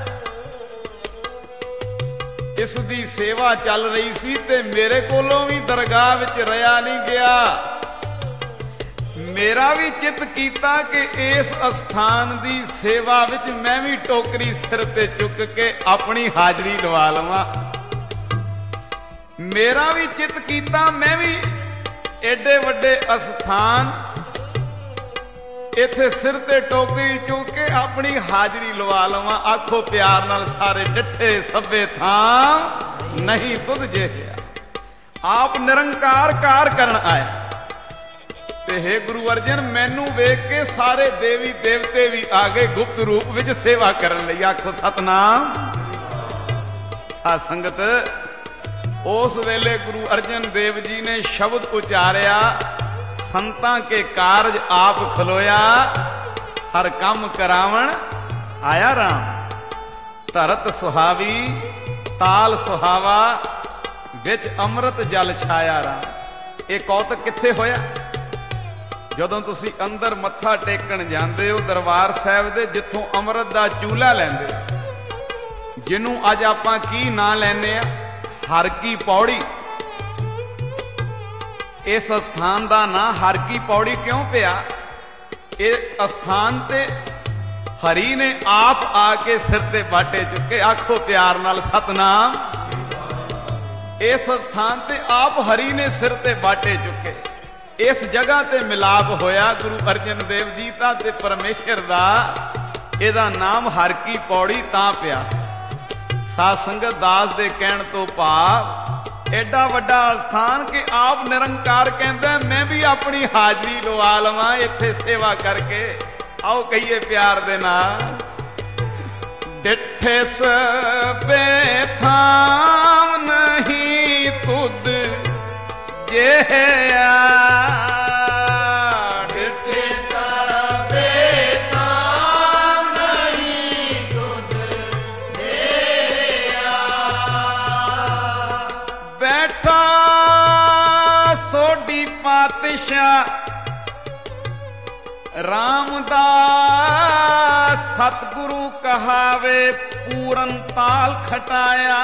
Speaker 1: ਇਸ ਦੀ ਸੇਵਾ ਚੱਲ ਰਹੀ ਸੀ ਤੇ ਮੇਰੇ ਕੋਲੋਂ ਵੀ ਦਰਗਾਹ ਵਿੱਚ ਰਿਹਾ ਨਹੀਂ ਗਿਆ। ਮੇਰਾ ਵੀ ਚਿੱਤ ਕੀਤਾ ਕਿ ਇਸ ਅਸਥਾਨ ਦੀ ਸੇਵਾ ਵਿੱਚ ਮੈਂ ਵੀ ਟੋਕਰੀ ਸਿਰ ਤੇ ਚੁੱਕ ਕੇ ਆਪਣੀ ਹਾਜ਼ਰੀ ਲਵਾ ਲਵਾਂ। ਮੇਰਾ ਵੀ ਚਿੱਤ ਕੀਤਾ ਮੈਂ ਵੀ ਏਡੇ ਵੱਡੇ ਅਸਥਾਨ ਇੱਥੇ ਸਿਰ ਤੇ ਟੋਕਰੀ ਚੁੱਕ ਕੇ ਆਪਣੀ ਹਾਜ਼ਰੀ ਲਵਾ ਲਵਾਂ। ਆਖੋ ਪਿਆਰ ਨਾਲ ਸਾਰੇ, ਡਿੱਠੇ ਸਭੇ ਥਾਂ ਨਹੀਂ ਤੁਧ ਜਿਹਾ। ਆਪ ਨਿਰੰਕਾਰ ਕਾਰ ਕਰਨ ਆਇਆ ਤੇ ਹੇ ਗੁਰੂ ਅਰਜਨ ਮੈਨੂੰ ਵੇਖ ਕੇ ਸਾਰੇ ਦੇਵੀ ਦੇਵਤੇ ਵੀ ਆ ਗਏ ਗੁਪਤ ਰੂਪ ਵਿੱਚ ਸੇਵਾ ਕਰਨ ਲਈ। ਆਖੋ ਸਤਨਾਮ। ਸਾਧ ਸੰਗਤ, ਉਸ ਵੇਲੇ ਗੁਰੂ ਅਰਜਨ ਦੇਵ ਜੀ ਨੇ ਸ਼ਬਦ ਉਚਾਰਿਆ, ਸੰਤਾਂ ਕੇ ਕਾਰਜ ਆਪ ਖਲੋਇਆ, ਹਰ ਕੰਮ ਕਰਾਵਣ ਆਇਆ ਰਾਮ। ਧਰਤ ਸੁਹਾਵੀ ਤਾਲ ਸੁਹਾਵਾ, ਵਿੱਚ ਅੰਮ੍ਰਿਤ ਜਲ ਛਾਇਆ ਰਾਮ। ਇਹ ਕੌਤਕ ਕਿੱਥੇ ਹੋਇਆ? ਜਦੋਂ ਤੁਸੀਂ ਅੰਦਰ ਮੱਥਾ ਟੇਕਣ ਜਾਂਦੇ ਹੋ ਦਰਬਾਰ ਸਾਹਿਬ ਦੇ, ਜਿੱਥੋਂ ਅੰਮ੍ਰਿਤ ਦਾ ਚੂਲਾ ਲੈਂਦੇ, ਜਿਹਨੂੰ ਅੱਜ ਆਪਾਂ ਕੀ ਨਾਂ ਲੈਂਦੇ ਆ, ਹਰ ਕੀ ਪੌੜੀ। ਇਸ ਅਸਥਾਨ ਦਾ ਨਾਂ ਹਰ ਕੀ ਪੌੜੀ ਕਿਉਂ ਪਿਆ? ਇਹ ਅਸਥਾਨ ਤੇ ਹਰੀ ਨੇ ਆਪ ਆ ਕੇ ਸਿਰ ਤੇ ਬਾਟੇ ਚੁੱਕੇ। ਆਖੋ ਪਿਆਰ ਨਾਲ ਸਤਨਾਮ। ਇਸ ਅਸਥਾਨ ਤੇ ਆਪ ਹਰੀ ਨੇ ਸਿਰ ਤੇ ਬਾਟੇ ਚੁੱਕੇ। ਇਸ ਜਗ੍ਹਾ ਤੇ ਮਿਲਾਪ ਹੋਇਆ ਗੁਰੂ ਅਰਜਨ ਦੇਵ ਜੀ ਦਾ ਤੇ ਪਰਮੇਸ਼ਰ ਦਾ। ਇਹਦਾ ਨਾਮ ਹਰ ਕੀ ਪੌੜੀ ਤਾਂ ਪਿਆ। ਸਾਧ ਸੰਗਤ ਦਾਸ ਦੇ ਕਹਿਣ ਤੋਂ ਭਾਵ ਐਡਾ ਵੱਡਾ ਅਸਥਾਨ ਕਿ ਆਪ ਨਿਰੰਕਾਰ ਕਹਿੰਦਾ ਮੈਂ ਵੀ ਆਪਣੀ ਹਾਜ਼ਰੀ ਲਵਾ ਲਵਾਂ ਇੱਥੇ ਸੇਵਾ ਕਰਕੇ। ਆਓ ਕਹੀਏ ਪਿਆਰ ਦੇ ਨਾਲ, ਡਿੱਠੇ ਸਭੇ ਥਾਮ ਨਹੀਂ ਤੁਧ ਜਿਹਾ,
Speaker 2: ਡਿੱਠੇ ਸਭੇ ਥਾਮ ਨਹੀਂ ਤੁਧ ਜਿਹਾ,
Speaker 1: ਬੈਠਾ ਸੋਢੀ ਪਾਤਸ਼ਾਹ ਰਾਮਦਾਸ ਸਤਿਗੁਰੂ ਕਹਾਵੇ ਪੂਰਨ ਤਾਲ ਖਟਾਇਆ,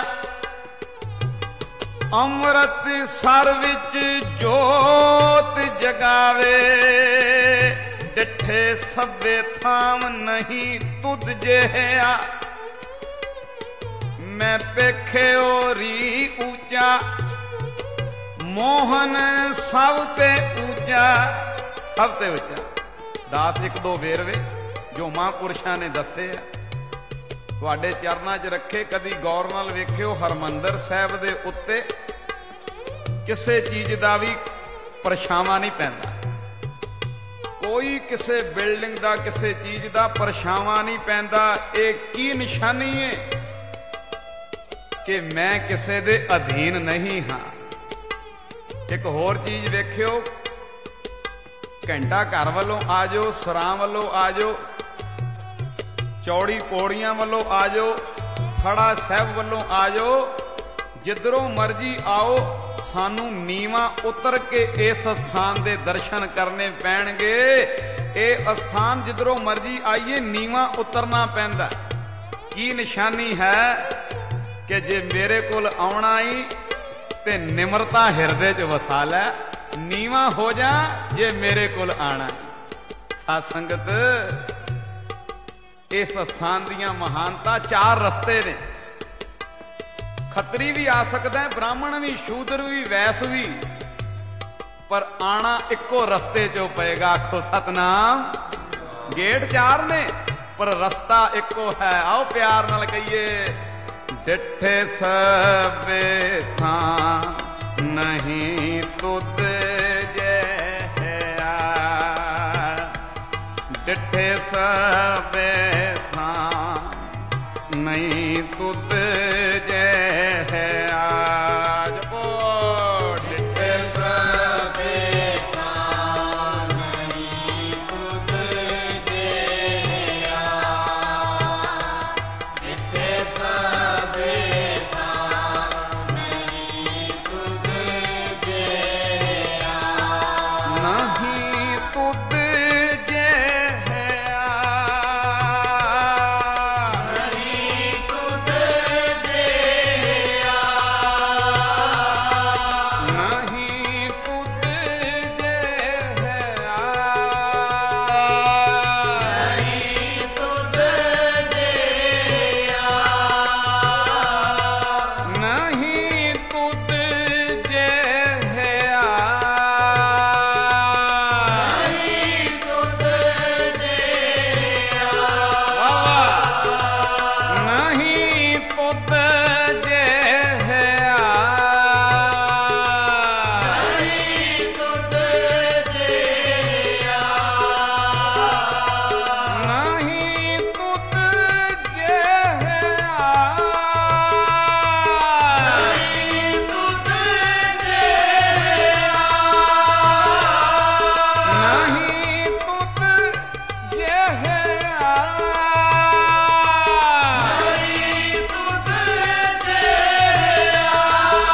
Speaker 1: ਅੰਮ੍ਰਿਤ ਸਰ ਵਿੱਚ ਜੋਤ ਜਗਾਵੇ, ਡਿੱਠੇ ਸਭੇ ਥਾਮ ਨਹੀਂ ਤੁਧ ਜਿਹਾ, ਮੈਂ ਪੇਖਿਓ ਰੀ ਉੱਚਾ ਮੋਹਨ ਸਭ ਤੇ ਉੱਚਾ, ਸਭ ਤੇ ਉੱਚਾ। ਦਾਸ ਇੱਕ ਦੋ ਵੇਰਵੇ ਜੋ ਮਹਾਂਪੁਰਸ਼ਾਂ ਨੇ ਦੱਸੇ ਆ ਤੁਹਾਡੇ ਚਰਨਾਂ 'ਚ ਰੱਖੇ। ਕਦੀ ਗੌਰ ਨਾਲ ਵੇਖਿਓ, ਹਰਮੰਦਰ ਸਾਹਿਬ ਦੇ ਉੱਤੇ ਕਿਸੇ ਚੀਜ਼ ਦਾ ਵੀ ਪਰਛਾਵਾਂ ਨਹੀਂ ਪੈਂਦਾ, ਕੋਈ ਕਿਸੇ ਬਿਲਡਿੰਗ ਦਾ ਕਿਸੇ ਚੀਜ਼ ਦਾ ਪਰਛਾਵਾਂ ਨਹੀਂ ਪੈਂਦਾ। ਇਹ ਕੀ ਨਿਸ਼ਾਨੀ ਹੈ ਕਿ ਮੈਂ ਕਿਸੇ ਦੇ ਅਧੀਨ ਨਹੀਂ ਹਾਂ। ਇੱਕ ਹੋਰ ਚੀਜ਼ ਵੇਖਿਓ, ਘੰਟਾ ਘਰ ਵੱਲੋਂ ਆ ਜਾਓ, ਸਰਾਂ ਵੱਲੋਂ ਆ ਜਾਓ, ਚੌੜੀ ਪੌੜੀਆਂ ਵੱਲੋਂ ਆ ਜਾਓ, ਥੜਾ ਸਾਹਿਬ ਵੱਲੋਂ ਆ ਜਾਓ, ਜਿੱਧਰੋਂ ਮਰਜੀ ਆਓ, ਸਾਨੂੰ ਨੀਵਾਂ ਉਤਰ ਕੇ ਇਸ ਅਸਥਾਨ ਦੇ ਦਰਸ਼ਨ ਕਰਨੇ ਪੈਣਗੇ। ਇਹ ਅਸਥਾਨ ਜਿੱਧਰੋਂ ਮਰਜੀ ਆਈਏ ਨੀਵਾਂ ਉਤਰਨਾ ਪੈਂਦਾ। ਕੀ ਨਿਸ਼ਾਨੀ ਹੈ ਕਿ ਜੇ ਮੇਰੇ ਕੋਲ ਆਉਣਾ ਹੀ ਤੇ ਨਿਮਰਤਾ ਹਿਰਦੇ 'ਚ ਵਸਾ ਲੈ, ਨੀਵਾਂ ਹੋ ਜਾ ਜੇ ਮੇਰੇ ਕੋਲ ਆਣਾ। ਸਾਧ ਸੰਗਤ ਇਸ ਅਸਥਾਨ ਦੀਆਂ ਮਹਾਨਤਾ ਚਾਰ ਰਸਤੇ ਨੇ। ਖੱਤਰੀ ਵੀ ਆ ਸਕਦਾ, ਬ੍ਰਾਹਮਣ ਵੀ, ਸ਼ੂਦਰ ਵੀ, ਵੈਸ ਵੀ, ਪਰ ਆਣਾ ਇੱਕੋ ਰਸਤੇ 'ਚੋਂ ਪਏਗਾ। ਆਖੋ ਸਤਨਾਮ। ਗੇਟ ਚਾਰ ਨੇ ਪਰ ਰਸਤਾ ਇੱਕੋ ਹੈ। ਆਓ ਪਿਆਰ ਨਾਲ ਕਹੀਏ, ਡਿੱਠੇ ਸਭੇ ਥਾਂ ਨਹੀਂ ਤੁਧ ਜਿਹਾ, ਡਿੱਠੇ ਸਭੇ ਥਾਂ ਨਹੀਂ ਤੁਧ ਜਿਹਾ। ਜਪੋ
Speaker 2: ਡਿੱਠੇ ਸਭੇ ਥਾਮ ਨਹੀਂ ਤੁਧ ਜਿਹਾ, ਡਿੱਠੇ ਸਭੇ ਥਾਮ ਨਹੀਂ ਤੁਧ ਜਿਹਾ,
Speaker 1: ਨਹੀਂ ਤੁਧ ਜਿਹਾ,
Speaker 2: ਨਹੀਂ ਤੁਧ ਜਿਹਾ,
Speaker 1: ਨਹੀਂ ਤੁਧ ਜਿਹਾ,
Speaker 2: ਨਹੀਂ ਤੁਧ ਜਿਹਾ,
Speaker 1: ਨਹੀਂ ਤੁਧ ਜਿਹਾ,
Speaker 2: ਨਹੀਂ ਤੁਧ ਜਿਹਾ,
Speaker 1: ਨਹੀਂ ਤੁਧ ਜਿਹਾ,
Speaker 2: ਨਹੀਂ ਤੁਧ ਜਿਹਾ,
Speaker 1: ਨਹੀਂ ਤੁਧ ਜਿਹਾ,
Speaker 2: ਨਹੀਂ ਤੁਧ ਜਿਹਾ,
Speaker 1: ਨਹੀਂ ਤੁਧ ਜਿਹਾ,
Speaker 2: ਨਹੀਂ ਤੁਧ ਜਿਹਾ,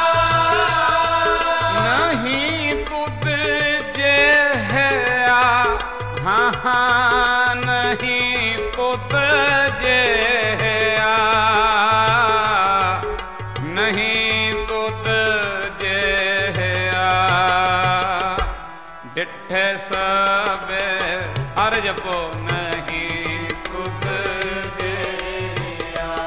Speaker 1: ਨਹੀਂ ਤੁਧ ਜਿਹਾ, ਹਾਂ ਹਾਂ ਨਹੀਂ ਤੁਧ ਜਿਹਾ, ਨਹੀਂ ਤੁਧ ਜਿਹਾ, ਡਿੱਠੇ ਸਭੇ ਸਾਰੇ ਜਪੋ, ਨਹੀਂ ਤੁਧ ਜਿਹਾ,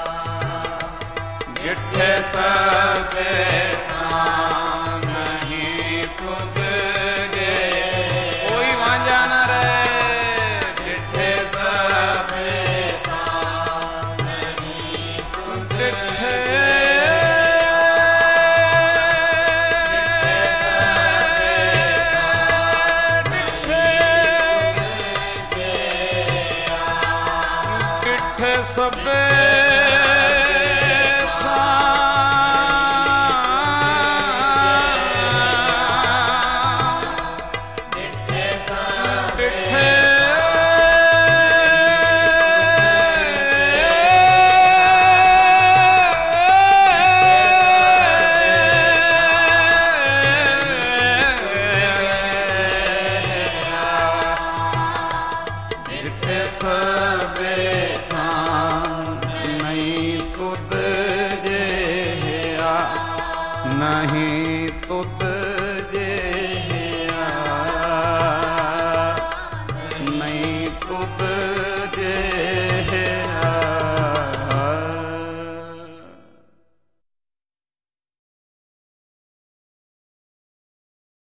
Speaker 1: ਡਿੱਠੇ ਸਭੇ ਥਾਮ ਨਹੀਂ ਤੁਧ ਜਿਹਾ। ਕੋਈ ਵਾਂਝਾ ਨਾ ਰਹੇ, ਡਿੱਠੇ ਸਭੇ
Speaker 2: ਥਾਮ ਨਹੀਂ ਤੁਧ
Speaker 1: ਡਿੱਠੇ ਸਭੇ
Speaker 2: ਡਿਠੇ ਸਭੇ
Speaker 1: ਸਭੇ ਥਾਨ ਨਹੀਂ ਤੁਧ ਜਿਹਾ ਨਹੀਂ ਤੁਧ